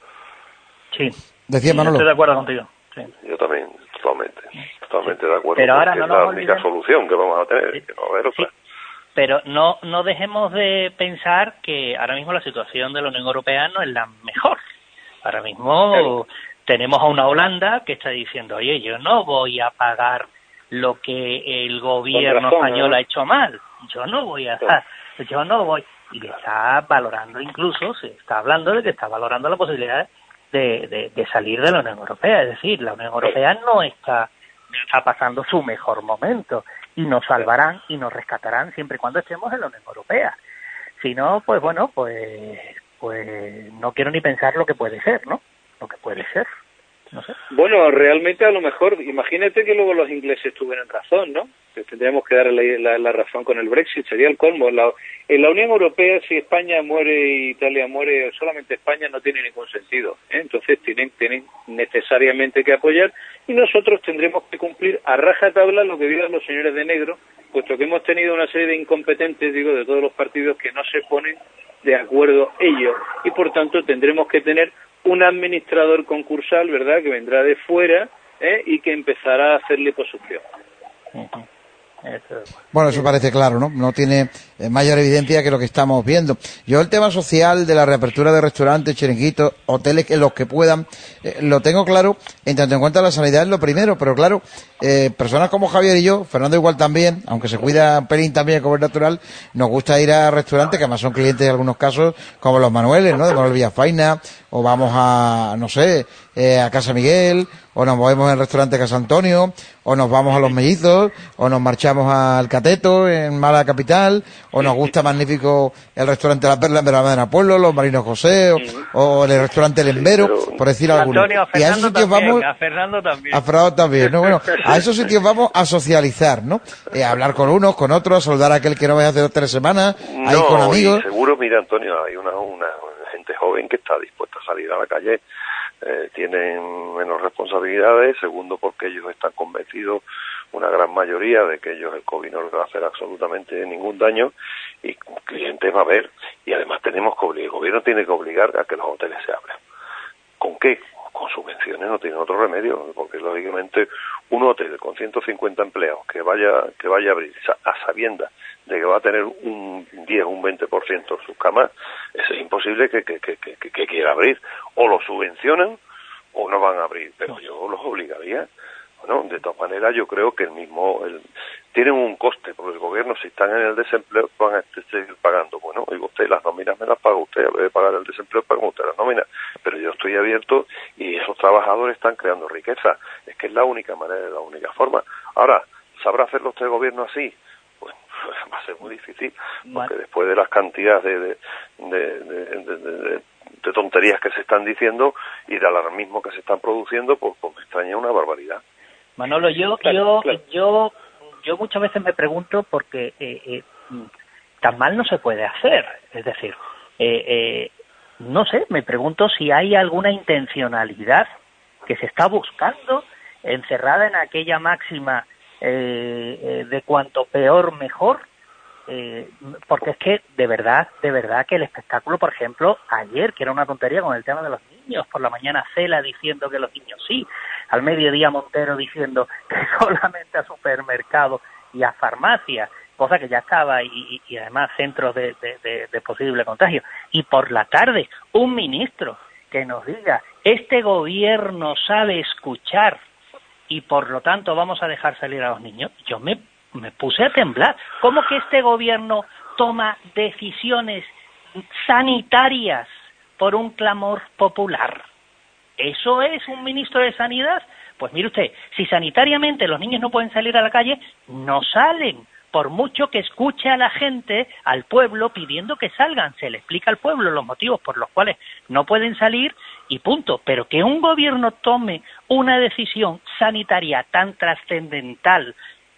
Sí, Decía Manolo. Estoy de acuerdo contigo. Sí. Yo también, totalmente de acuerdo. Pero ahora no no es la nos única solución que vamos a tener, Sí. que no va a haber otra. Sí. Pero no dejemos de pensar que ahora mismo la situación de la Unión Europea no es la mejor. Ahora mismo tenemos a una Holanda que está diciendo, oye, yo no voy a pagar lo que el gobierno español ha hecho mal. Yo no voy. Y está valorando, incluso se está hablando de que está valorando la posibilidad de salir de la Unión Europea. Es decir, la Unión Europea no está pasando su mejor momento, y nos salvarán y nos rescatarán siempre y cuando estemos en la Unión Europea. Si no, pues bueno, pues no quiero ni pensar lo que puede ser, ¿no? Lo que puede ser, no sé. Bueno, realmente a lo mejor, imagínate que luego los ingleses tuvieran razón, ¿no? Que tendríamos que darle la razón con el Brexit, sería el colmo. En la Unión Europea, si España muere y Italia muere, solamente España, no tiene ningún sentido, ¿eh? Entonces tienen necesariamente que apoyar, y nosotros tendremos que cumplir a rajatabla lo que digan los señores de negro, puesto que hemos tenido una serie de incompetentes, de todos los partidos, que no se ponen de acuerdo ellos, y por tanto tendremos que tener un administrador concursal, ¿verdad?, que vendrá de fuera, y que empezará a hacer liposucción. Bueno, eso parece claro, ¿no? No tiene mayor evidencia que lo que estamos viendo. Yo el tema social de la reapertura de restaurantes, chiringuitos, hoteles, que los que puedan, lo tengo claro, en tanto en cuanto a la sanidad es lo primero, pero claro, personas como Javier y yo, Fernando igual también, aunque se cuida un pelín también como es natural, nos gusta ir a restaurantes que además son clientes en algunos casos, como los Manueles, ¿no? De Manuel Villafaina, o vamos a, no sé, a Casa Miguel, o nos movemos al restaurante Casa Antonio, o nos vamos a Los Mellizos, o nos marchamos al Cateto en Málaga capital, o nos gusta magnífico el restaurante La Perla en Benalmádena Pueblo, los Marinos José, o el restaurante El Embero, por decir alguno. Antonio, Y a esos sitios vamos, a Fernando también. a Fernando también, ¿no? Bueno, a esos sitios vamos a socializar, ¿no? A hablar con unos, con otros, a saludar a aquel que no ve hace 2 o 3 semanas, a ir con amigos. Y seguro, mira, Antonio, hay una gente joven que está dispuesta a salir a la calle. Tienen menos responsabilidades, segundo porque ellos están convencidos, una gran mayoría, de que ellos el COVID no les va a hacer absolutamente ningún daño, y clientes va a haber, y además el gobierno tiene que obligar a que los hoteles se abran. ¿Con qué? Con subvenciones, no tiene otro remedio, porque lógicamente un hotel con 150 empleados que vaya a abrir a sabiendas de que va a tener un 10 o un 20% de sus camas, eso es imposible que quiera abrir. O lo subvencionan o no van a abrir, pero yo los obligaría. Bueno, de todas maneras yo creo que tienen un coste, porque el gobierno, si están en el desempleo, van a seguir pagando. Bueno, y usted las nóminas me las paga usted, a vez de pagar el desempleo, paga usted las nóminas. Pero yo estoy abierto, y esos trabajadores están creando riqueza. Es que es la única manera, la única forma. Ahora, ¿sabrá hacerlo este gobierno así? Pues va a ser muy difícil, porque después de las cantidades de tonterías que se están diciendo y de alarmismo que se están produciendo, pues me extraña una barbaridad. Manolo, yo muchas veces me pregunto porque tan mal no se puede hacer. Es decir, no sé, me pregunto si hay alguna intencionalidad que se está buscando encerrada en aquella máxima de cuanto peor mejor, porque es que de verdad que el espectáculo, por ejemplo, ayer, que era una tontería con el tema de los niños, por la mañana Cela diciendo que los niños sí, al mediodía Montero diciendo que solamente a supermercados y a farmacias, cosa que ya estaba, y además centros de posible contagio, y por la tarde un ministro que nos diga, este gobierno sabe escuchar y por lo tanto vamos a dejar salir a los niños, yo me puse a temblar. ¿Cómo que este gobierno toma decisiones sanitarias por un clamor popular? ¿Eso es un ministro de Sanidad? Pues mire usted, si sanitariamente los niños no pueden salir a la calle, no salen, por mucho que escuche a la gente, al pueblo, pidiendo que salgan. Se le explica al pueblo los motivos por los cuales no pueden salir y punto. Pero que un gobierno tome una decisión sanitaria tan trascendental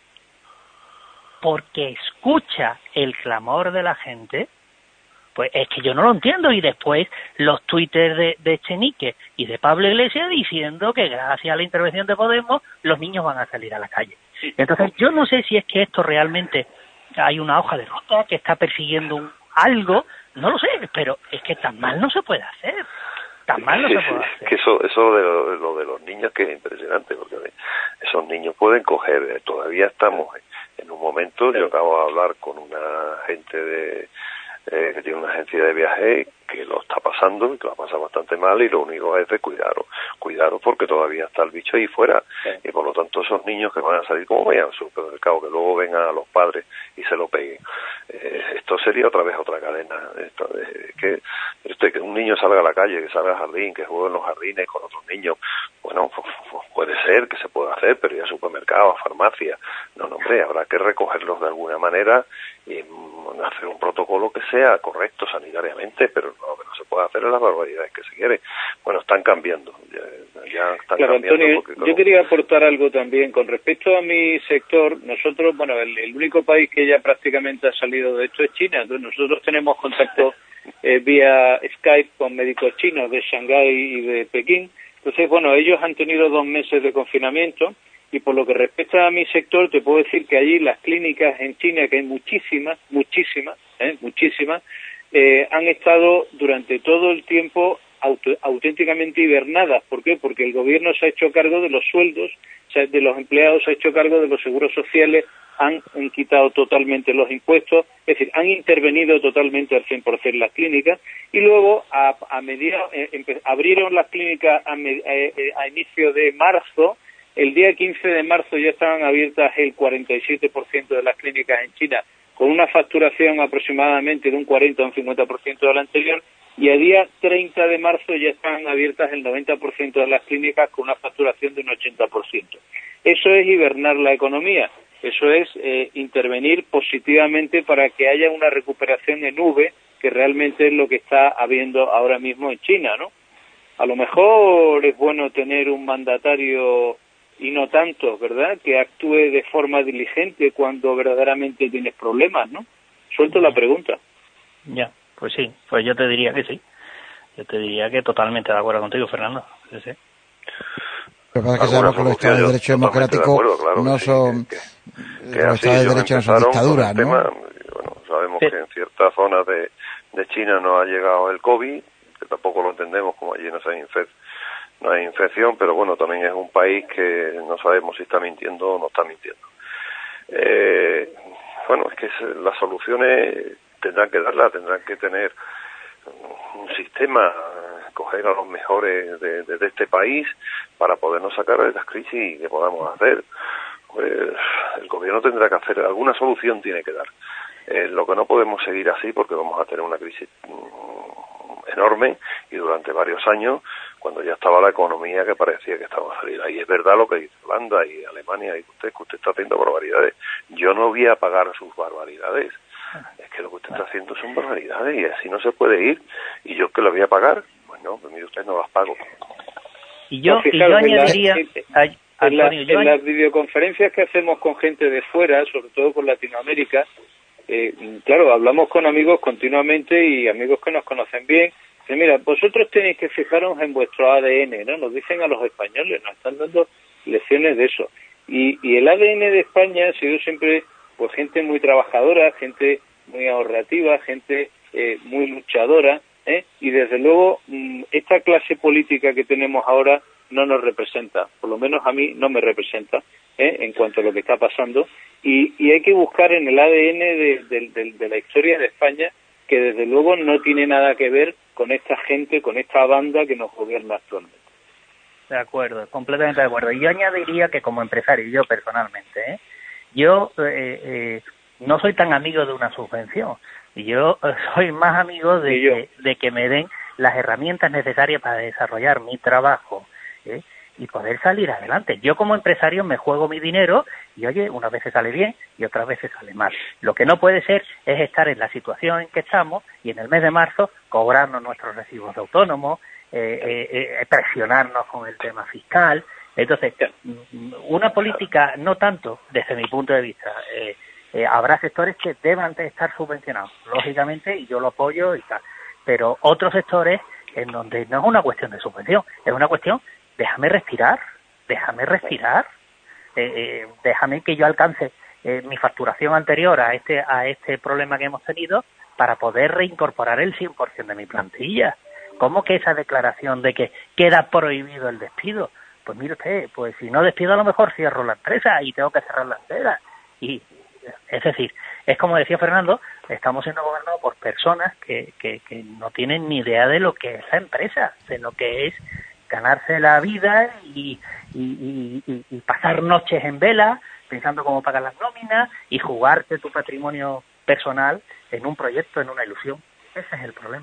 porque escucha el clamor de la gente, pues es que yo no lo entiendo. Y después los twitters de Echenique y de Pablo Iglesias diciendo que gracias a la intervención de Podemos los niños van a salir a la calle. Entonces yo no sé si es que esto realmente hay una hoja de ruta que está persiguiendo algo, no lo sé, pero es que tan mal no se puede hacer. Tan mal no se puede hacer. Que eso de lo de los niños que es impresionante, porque esos niños pueden coger, todavía estamos en un momento, yo acabo de hablar con una gente que tiene una agencia de viaje que lo está pasando y que lo pasa bastante mal, y lo único es de cuidaros porque todavía está el bicho ahí fuera, y por lo tanto esos niños que van a salir, como vayan al supermercado, que luego vengan a los padres y se lo peguen, esto sería otra vez otra cadena, que un niño salga a la calle, que salga al jardín, que juegue en los jardines con otros niños, bueno, pues puede ser que se pueda hacer, pero ir a supermercados, a farmacias, no, hombre, habrá que recogerlos de alguna manera y hacer un protocolo que sea correcto sanitariamente, pero lo que no se puede hacer es las barbaridades que se quiere. Bueno, están cambiando, ya están claro, cambiando. Antonio, porque, yo quería aportar algo también con respecto a mi sector. Nosotros, bueno, el único país que ya prácticamente ha salido de esto es China. Entonces, nosotros tenemos contacto vía Skype con médicos chinos de Shanghái y de Pekín. Entonces, bueno, ellos han tenido 2 meses de confinamiento, y por lo que respecta a mi sector, te puedo decir que allí las clínicas en China, que hay muchísimas, han estado durante todo el tiempo auténticamente hibernadas. ¿Por qué? Porque el gobierno se ha hecho cargo de los sueldos, o sea, de los empleados, se ha hecho cargo de los seguros sociales, han quitado totalmente los impuestos, es decir, han intervenido totalmente al 100% las clínicas, y luego abrieron las clínicas a inicio de marzo. El día 15 de marzo ya estaban abiertas el 47% de las clínicas en China, con una facturación aproximadamente de un 40 a un 50% de la anterior, y a día 30 de marzo ya estaban abiertas el 90% de las clínicas con una facturación de un 80%. Eso es hibernar la economía, eso es intervenir positivamente para que haya una recuperación en V, que realmente es lo que está habiendo ahora mismo en China, ¿no? A lo mejor es bueno tener un mandatario y no tanto, ¿verdad?, que actúe de forma diligente cuando verdaderamente tienes problemas, ¿no? Suelto la pregunta. Ya, pues sí, pues yo te diría que sí. Yo te diría que totalmente de acuerdo contigo, Fernando. Sí. Lo que pasa es que sabemos que los estados de derecho democrático no son... los estados de derecho no son dictaduras, ¿no? Bueno, sabemos que en ciertas zonas de China no ha llegado el COVID, que tampoco lo entendemos, como allí no hay infección, pero bueno, también es un país que no sabemos si está mintiendo o no está mintiendo. Bueno, es que las soluciones tendrán que tener un sistema, coger a los mejores de este país para podernos sacar de las crisis que podamos hacer. Pues el gobierno tendrá que hacer, alguna solución tiene que dar. Lo que no podemos seguir así, porque vamos a tener una crisis enorme y durante varios años, cuando ya estaba la economía que parecía que estaba a salir. Ahí es verdad lo que dice Holanda y Alemania, y que usted está haciendo barbaridades. Yo no voy a pagar sus barbaridades. Es que lo que usted está haciendo son barbaridades y así no se puede ir. Y yo que lo voy a pagar, pues no, pues mire, usted no las pago. Y yo añadiría... En las videoconferencias que hacemos con gente de fuera, sobre todo con Latinoamérica, claro, hablamos con amigos continuamente y amigos que nos conocen bien. Dicen, mira, vosotros tenéis que fijaros en vuestro ADN, ¿no? Nos dicen a los españoles, nos están dando lecciones de eso. Y el ADN de España ha sido siempre pues gente muy trabajadora, gente muy ahorrativa, gente muy luchadora, y desde luego esta clase política que tenemos ahora no nos representa, por lo menos a mí no me representa en cuanto a lo que está pasando, y hay que buscar en el ADN de la historia de España, que desde luego no tiene nada que ver con esta gente, con esta banda que nos gobierna actualmente. De acuerdo, completamente de acuerdo. Y yo añadiría que como empresario, yo personalmente, yo no soy tan amigo de una subvención. Yo soy más amigo de que me den las herramientas necesarias para desarrollar mi trabajo y poder salir adelante. Yo como empresario me juego mi dinero y, oye, unas veces sale bien y otras veces sale mal. Lo que no puede ser es estar en la situación en que estamos y en el mes de marzo cobrarnos nuestros recibos de autónomos, presionarnos con el tema fiscal. Entonces, una política, no tanto desde mi punto de vista, habrá sectores que deban de estar subvencionados, lógicamente, y yo lo apoyo y tal, pero otros sectores en donde no es una cuestión de subvención, es una cuestión, déjame respirar, déjame que yo alcance mi facturación anterior a este problema que hemos tenido para poder reincorporar el 100% de mi plantilla. ¿Cómo que esa declaración de que queda prohibido el despido? Pues mire usted, pues si no despido a lo mejor cierro la empresa y tengo que cerrar la entera. Y es decir, es como decía Fernando, estamos siendo gobernados por personas que no tienen ni idea de lo que es la empresa, de lo que es ganarse la vida y pasar noches en vela pensando cómo pagar las nóminas y jugarte tu patrimonio personal en un proyecto, en una ilusión. Ese es el problema.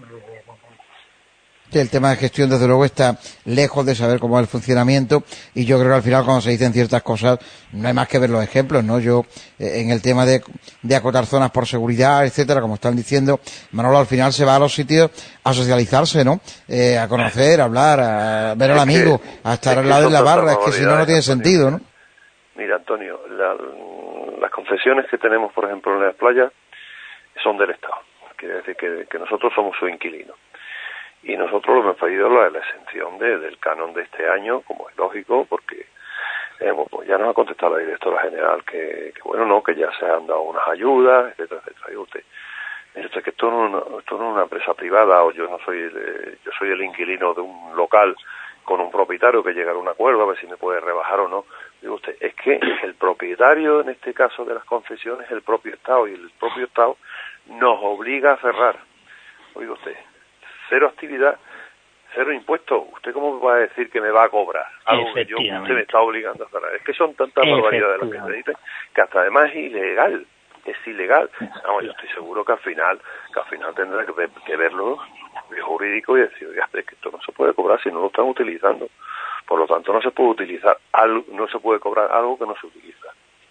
Sí, el tema de gestión, desde luego, está lejos de saber cómo es el funcionamiento, y yo creo que al final, cuando se dicen ciertas cosas, no hay más que ver los ejemplos, ¿no? Yo, en el tema de acotar zonas por seguridad, etcétera, como están diciendo, Manolo, al final se va a los sitios a socializarse, ¿no? A conocer, a hablar, a ver al amigo, a estar al lado de la barra, es que si no, no tiene sentido, ¿no? Mira, Antonio, las concesiones que tenemos, por ejemplo, en las playas, son del Estado. Quiere decir que nosotros somos su inquilino. Y nosotros lo hemos pedido la exención del canon de este año, como es lógico, porque pues ya nos ha contestado la directora general que bueno, no, que ya se han dado unas ayudas, etcétera, etcétera. Y usted, mire usted, que esto no es una empresa privada, o yo soy el inquilino de un local con un propietario que llegará a un acuerdo a ver si me puede rebajar o no. Digo usted, es que el propietario, en este caso de las concesiones, es el propio Estado, y el propio Estado nos obliga a cerrar. Oiga usted, cero actividad, cero impuestos. ¿Usted cómo va a decir que me va a cobrar algo que usted me está obligando a cerrar? Es que son tantas barbaridades las que se dicen que hasta además es ilegal. Vamos, yo estoy seguro que al final tendrá que verlo el jurídico y decir, oiga, es que esto no se puede cobrar si no lo están utilizando. Por lo tanto, no se puede cobrar algo que no se utiliza.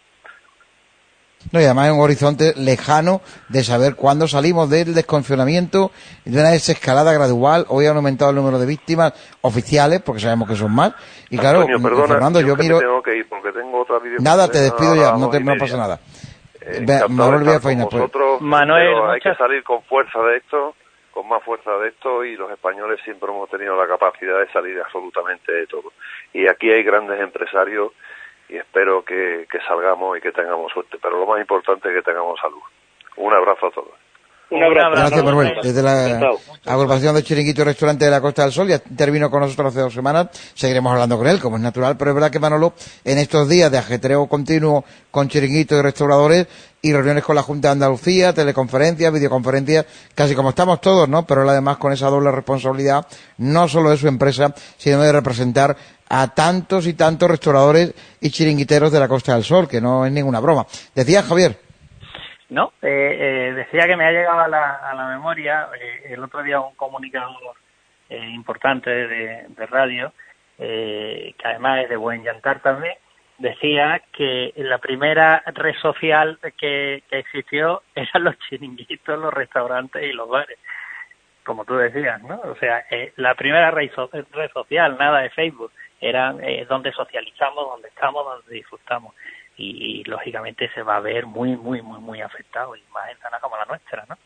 No, y además es un horizonte lejano de saber cuándo salimos del desconfinamiento, de una desescalada gradual. Hoy han aumentado el número de víctimas oficiales, porque sabemos que son más. Y claro, Antonio, perdona, Fernando, yo miro... tengo que ir porque tengo otra videoconferencia. Nada, te despido ya, no pasa nada. Manuel Villafaina, pues. Manuel, pero hay que salir con fuerza de esto, con más fuerza de esto, y los españoles siempre hemos tenido la capacidad de salir absolutamente de todo. Y aquí hay grandes empresarios, y espero que salgamos y que tengamos suerte, pero lo más importante es que tengamos salud. Un abrazo a todos. Un abrazo. Gracias, Manuel. Desde la agrupación de Chiringuito y Restaurante de la Costa del Sol, ya terminó con nosotros hace 2 semanas, seguiremos hablando con él, como es natural, pero es verdad que Manolo, en estos días de ajetreo continuo con chiringuitos y restauradores y reuniones con la Junta de Andalucía, teleconferencias, videoconferencias, casi como estamos todos, ¿no? Pero él además con esa doble responsabilidad, no solo de su empresa, sino de representar a tantos y tantos restauradores y chiringuiteros de la Costa del Sol, que no es ninguna broma. Decía Javier. No, decía que me ha llegado a la memoria el otro día un comunicador importante de radio, que además es de buen llantar también, decía que la primera red social que existió eran los chiringuitos, los restaurantes y los bares, como tú decías, ¿no? O sea, la primera red social, nada de Facebook, era donde socializamos, donde estamos, donde disfrutamos. y lógicamente se va a ver muy, muy, muy, muy afectado, y más en zonas como la nuestra, ¿no?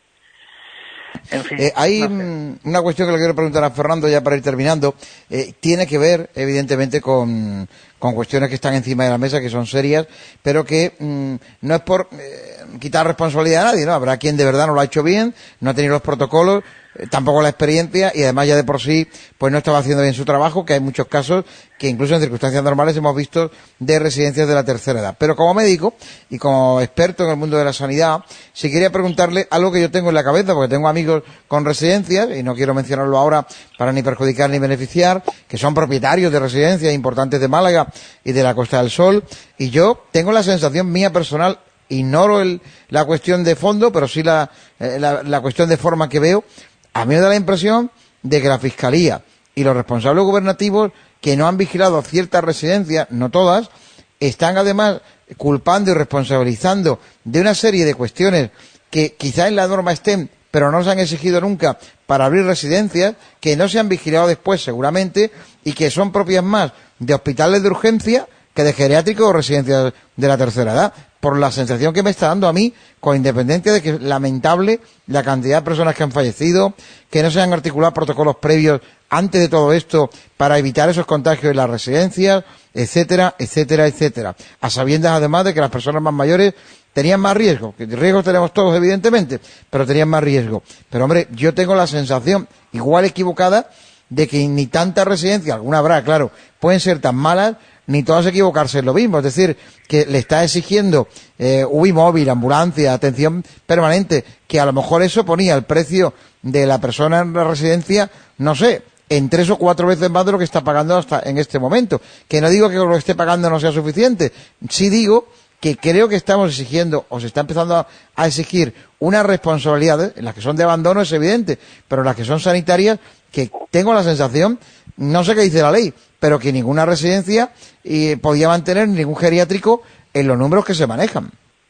En fin, hay no sé. una cuestión que le quiero preguntar a Fernando ya para ir terminando. Tiene que ver, evidentemente, con cuestiones que están encima de la mesa, que son serias, pero que no es por quitar responsabilidad a nadie, ¿no? Habrá quien de verdad no lo ha hecho bien, no ha tenido los protocolos, tampoco la experiencia, y además ya de por sí pues no estaba haciendo bien su trabajo, que hay muchos casos que incluso en circunstancias normales hemos visto de residencias de la tercera edad. Pero como médico y como experto en el mundo de la sanidad, sí quería preguntarle algo que yo tengo en la cabeza, porque tengo amigos con residencias, y no quiero mencionarlo ahora para ni perjudicar ni beneficiar, que son propietarios de residencias importantes de Málaga y de la Costa del Sol, y yo tengo la sensación mía personal, ignoro la cuestión de fondo, pero sí la cuestión de forma que veo. A mí me da la impresión de que la Fiscalía y los responsables gubernativos que no han vigilado ciertas residencias, no todas, están además culpando y responsabilizando de una serie de cuestiones que quizá en la norma estén, pero no se han exigido nunca para abrir residencias, que no se han vigilado después seguramente, y que son propias más de hospitales de urgencia que de geriátricos o residencias de la tercera edad, por la sensación que me está dando a mí, con independencia de que es lamentable la cantidad de personas que han fallecido, que no se han articulado protocolos previos antes de todo esto para evitar esos contagios en las residencias, etcétera, etcétera, etcétera. A sabiendas además de que las personas más mayores tenían más riesgo, que riesgos tenemos todos evidentemente, pero tenían más riesgo. Pero hombre, yo tengo la sensación, igual equivocada, de que ni tantas residencias, alguna habrá, claro, pueden ser tan malas, ni todas equivocarse en lo mismo. Es decir, que le está exigiendo UBI móvil, ambulancia, atención permanente, que a lo mejor eso ponía el precio de la persona en la residencia, no sé, en 3 o 4 veces más de lo que está pagando hasta en este momento. Que no digo que lo que esté pagando no sea suficiente, sí digo que creo que estamos exigiendo, o se está empezando a exigir, unas responsabilidades, en las que son de abandono es evidente, pero en las que son sanitarias, que tengo la sensación, no sé qué dice la ley, pero que ninguna residencia podía mantener ningún geriátrico en los números que se manejan.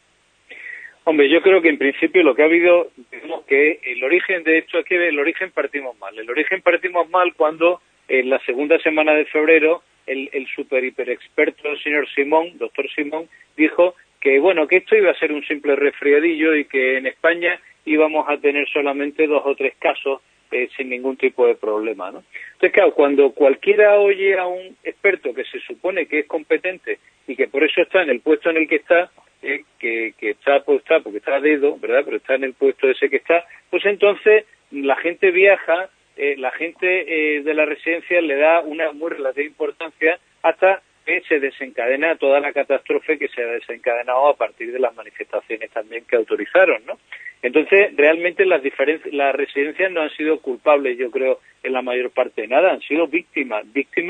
Hombre, yo creo que en principio lo que ha habido, digamos que el origen, de hecho, es que el origen partimos mal. El origen partimos mal cuando en la segunda semana de febrero el super hiper experto señor Simón, doctor Simón, dijo que bueno, que esto iba a ser un simple resfriadillo y que en España íbamos a tener solamente 2 o 3 casos sin ningún tipo de problema, ¿no? Entonces, claro, cuando cualquiera oye a un experto que se supone que es competente y que por eso está en el puesto en el que está, que está porque está a dedo, ¿verdad?, pero está en el puesto ese que está, pues entonces la gente viaja, la gente de la residencia le da una muy relativa importancia hasta que se desencadena toda la catástrofe que se ha desencadenado a partir de las manifestaciones también que autorizaron, ¿no? Entonces, realmente las residencias no han sido culpables, yo creo, en la mayor parte de nada, han sido víctimas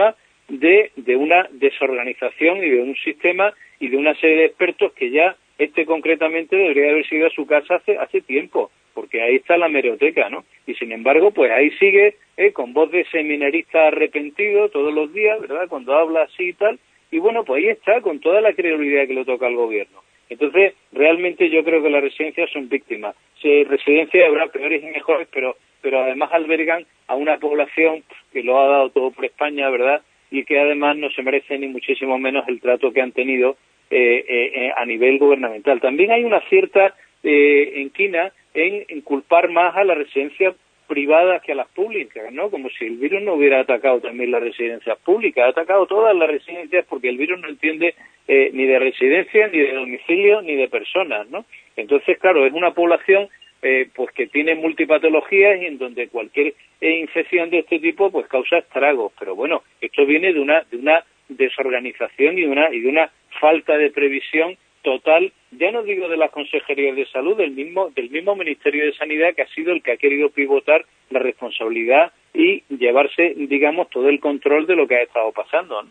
de una desorganización y de un sistema y de una serie de expertos que ya concretamente debería haber sido a su casa hace tiempo, porque ahí está la hemeroteca, ¿no? Y sin embargo, pues ahí sigue con voz de seminarista arrepentido todos los días, ¿verdad?, cuando habla así y tal, y bueno, pues ahí está, con toda la credibilidad que le toca al gobierno. Entonces, realmente yo creo que las residencias son víctimas. Si residencias habrá peores y mejores, pero además albergan a una población que lo ha dado todo por España, ¿verdad?, y que además no se merece ni muchísimo menos el trato que han tenido a nivel gubernamental. También hay una cierta enquina en culpar más a las residencias privadas que a las públicas, ¿no? Como si el virus no hubiera atacado también las residencias públicas. Ha atacado todas las residencias porque el virus no entiende ni de residencia, ni de domicilio, ni de personas, ¿no? Entonces, claro, es una población pues que tiene multipatologías y en donde cualquier infección de este tipo pues causa estragos. Pero bueno, esto viene de una desorganización y de una falta de previsión total, ya no digo de las consejerías de salud, del mismo Ministerio de Sanidad, que ha sido el que ha querido pivotar la responsabilidad y llevarse, digamos, todo el control de lo que ha estado pasando, ¿no?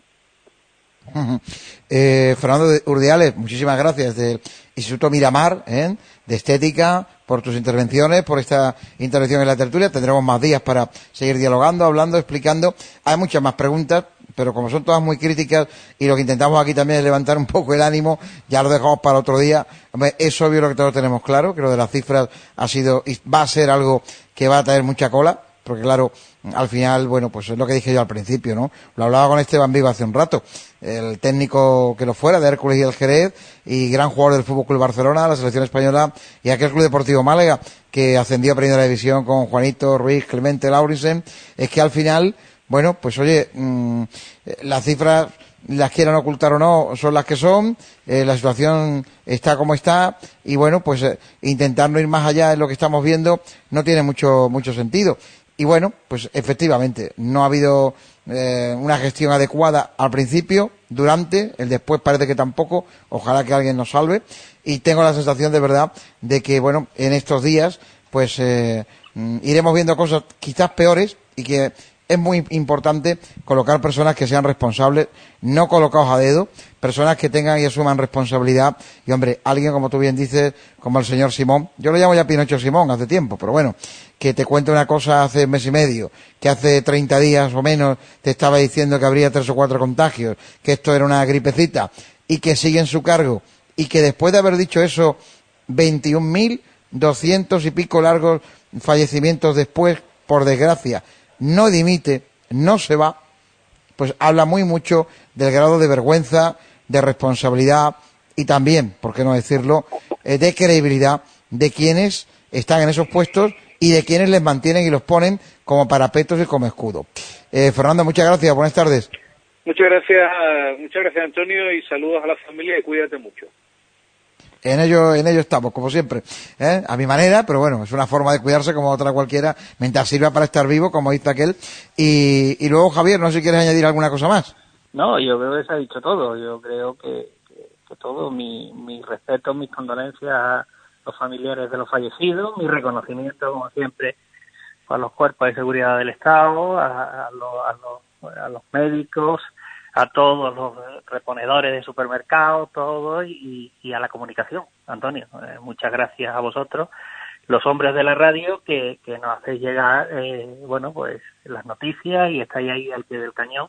Fernando Urdiales, muchísimas gracias, del Instituto Miramar, de Estética, por tus intervenciones, por esta intervención en la tertulia. Tendremos más días para seguir dialogando, hablando, explicando. Hay muchas más preguntas, pero como son todas muy críticas y lo que intentamos aquí también es levantar un poco el ánimo, ya lo dejamos para otro día. Hombre, es obvio lo que todos tenemos claro, que lo de las cifras ha sido y va a ser algo que va a traer mucha cola, porque claro, al final, bueno, pues es lo que dije yo al principio, ¿no? Lo hablaba con Esteban Vigo hace un rato, el técnico que lo fuera de Hércules y el Jerez, y gran jugador del Fútbol Club Barcelona, la selección española, y aquel Club Deportivo Málaga, que ascendió a Primera División con Juanito, Ruiz, Clemente, Laurisen, es que al final, bueno, pues oye, las cifras, las quieran ocultar o no, son las que son, la situación está como está, y bueno, pues intentar no ir más allá de lo que estamos viendo no tiene mucho sentido. Y bueno, pues efectivamente, no ha habido una gestión adecuada al principio, durante, el después parece que tampoco, ojalá que alguien nos salve, y tengo la sensación de verdad de que, bueno, en estos días, pues iremos viendo cosas quizás peores, y que es muy importante colocar personas que sean responsables, no colocados a dedo, personas que tengan y asuman responsabilidad. Y hombre, alguien, como tú bien dices, como el señor Simón, yo lo llamo ya Pinocho Simón hace tiempo, pero bueno, que te cuente una cosa hace mes y medio, que hace 30 días o menos te estaba diciendo que habría 3 o 4 contagios, que esto era una gripecita, y que sigue en su cargo, y que después de haber dicho eso, 21.200 y pico largos fallecimientos después, por desgracia, no dimite, no se va, pues habla mucho del grado de vergüenza, de responsabilidad y también, por qué no decirlo, de credibilidad de quienes están en esos puestos y de quienes les mantienen y los ponen como parapetos y como escudo. Fernando, muchas gracias, buenas tardes. Muchas gracias Antonio, y saludos a la familia y cuídate mucho. En ello estamos, como siempre, a mi manera, pero bueno, es una forma de cuidarse como otra cualquiera, mientras sirva para estar vivo, como dice aquel. Y luego, Javier, no sé si quieres añadir alguna cosa más. No, yo creo que se ha dicho todo. Yo creo que todo, mi respeto, mis condolencias a los familiares de los fallecidos, mi reconocimiento, como siempre, a los cuerpos de seguridad del Estado, a los médicos, a todos los reponedores de supermercados, todo, y a la comunicación, Antonio. Muchas gracias a vosotros, los hombres de la radio, que nos hacéis llegar, bueno, pues las noticias, y estáis ahí al pie del cañón.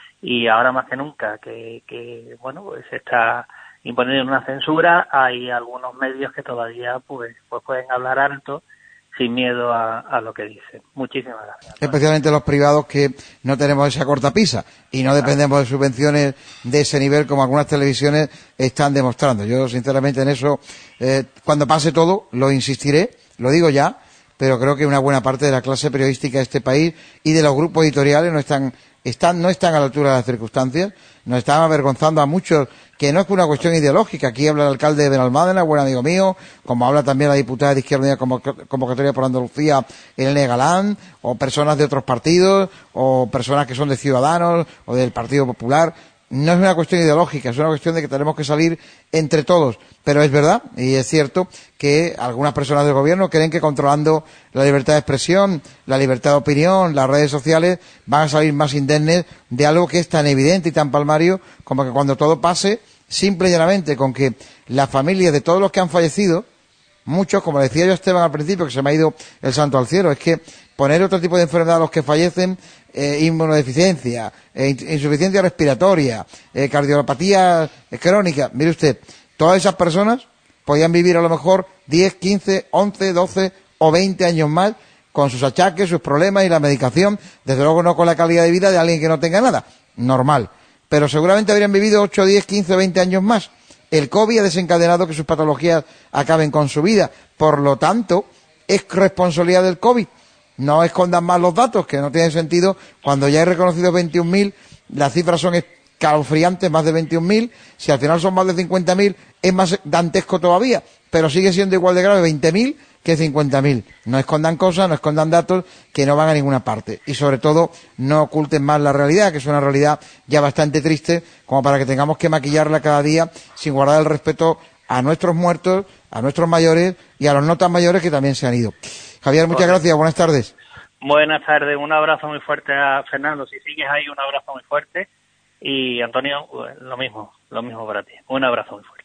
Y ahora más que nunca, que bueno, pues se está imponiendo una censura, hay algunos medios que todavía pues pueden hablar alto, sin miedo a lo que dicen. Muchísimas gracias. Especialmente los privados, que no tenemos esa cortapisa y no dependemos de subvenciones de ese nivel como algunas televisiones están demostrando. Yo, sinceramente, en eso, cuando pase todo, lo insistiré, lo digo ya, pero creo que una buena parte de la clase periodística de este país y de los grupos editoriales no están a la altura de las circunstancias, nos están avergonzando a muchos, que no es una cuestión ideológica. Aquí habla el alcalde de Benalmádena, buen amigo mío, como habla también la diputada de Izquierda Unida Convocatoria por Andalucía, Elena Galán, o personas de otros partidos, o personas que son de Ciudadanos, o del Partido Popular. No es una cuestión ideológica, es una cuestión de que tenemos que salir entre todos. Pero es verdad, y es cierto, que algunas personas del gobierno creen que controlando la libertad de expresión, la libertad de opinión, las redes sociales, van a salir más indemnes de algo que es tan evidente y tan palmario como que cuando todo pase, simple y llanamente, con que las familias de todos los que han fallecido, muchos, como decía yo a Esteban al principio, que se me ha ido el santo al cielo, es que poner otro tipo de enfermedad a los que fallecen, inmunodeficiencia, insuficiencia respiratoria, cardiopatía crónica, mire usted, todas esas personas podían vivir a lo mejor 10, 15, 11, 12 o 20 años más con sus achaques, sus problemas y la medicación, desde luego no con la calidad de vida de alguien que no tenga nada, normal, pero seguramente habrían vivido 8, 10, 15, 20 años más. El COVID ha desencadenado que sus patologías acaben con su vida, por lo tanto, es responsabilidad del COVID. No escondan más los datos, que no tiene sentido. Cuando ya hay reconocidos 21.000, las cifras son escalofriantes, más de 21.000. Si al final son más de 50.000, es más dantesco todavía, pero sigue siendo igual de grave 20.000 que 50.000. No escondan cosas, no escondan datos que no van a ninguna parte. Y sobre todo, no oculten más la realidad, que es una realidad ya bastante triste, como para que tengamos que maquillarla cada día sin guardar el respeto a nuestros muertos, a nuestros mayores y a los no tan mayores que también se han ido. Javier, muchas gracias, buenas tardes. Buenas tardes, un abrazo muy fuerte a Fernando, si sigues ahí, un abrazo muy fuerte, y Antonio, lo mismo para ti, un abrazo muy fuerte.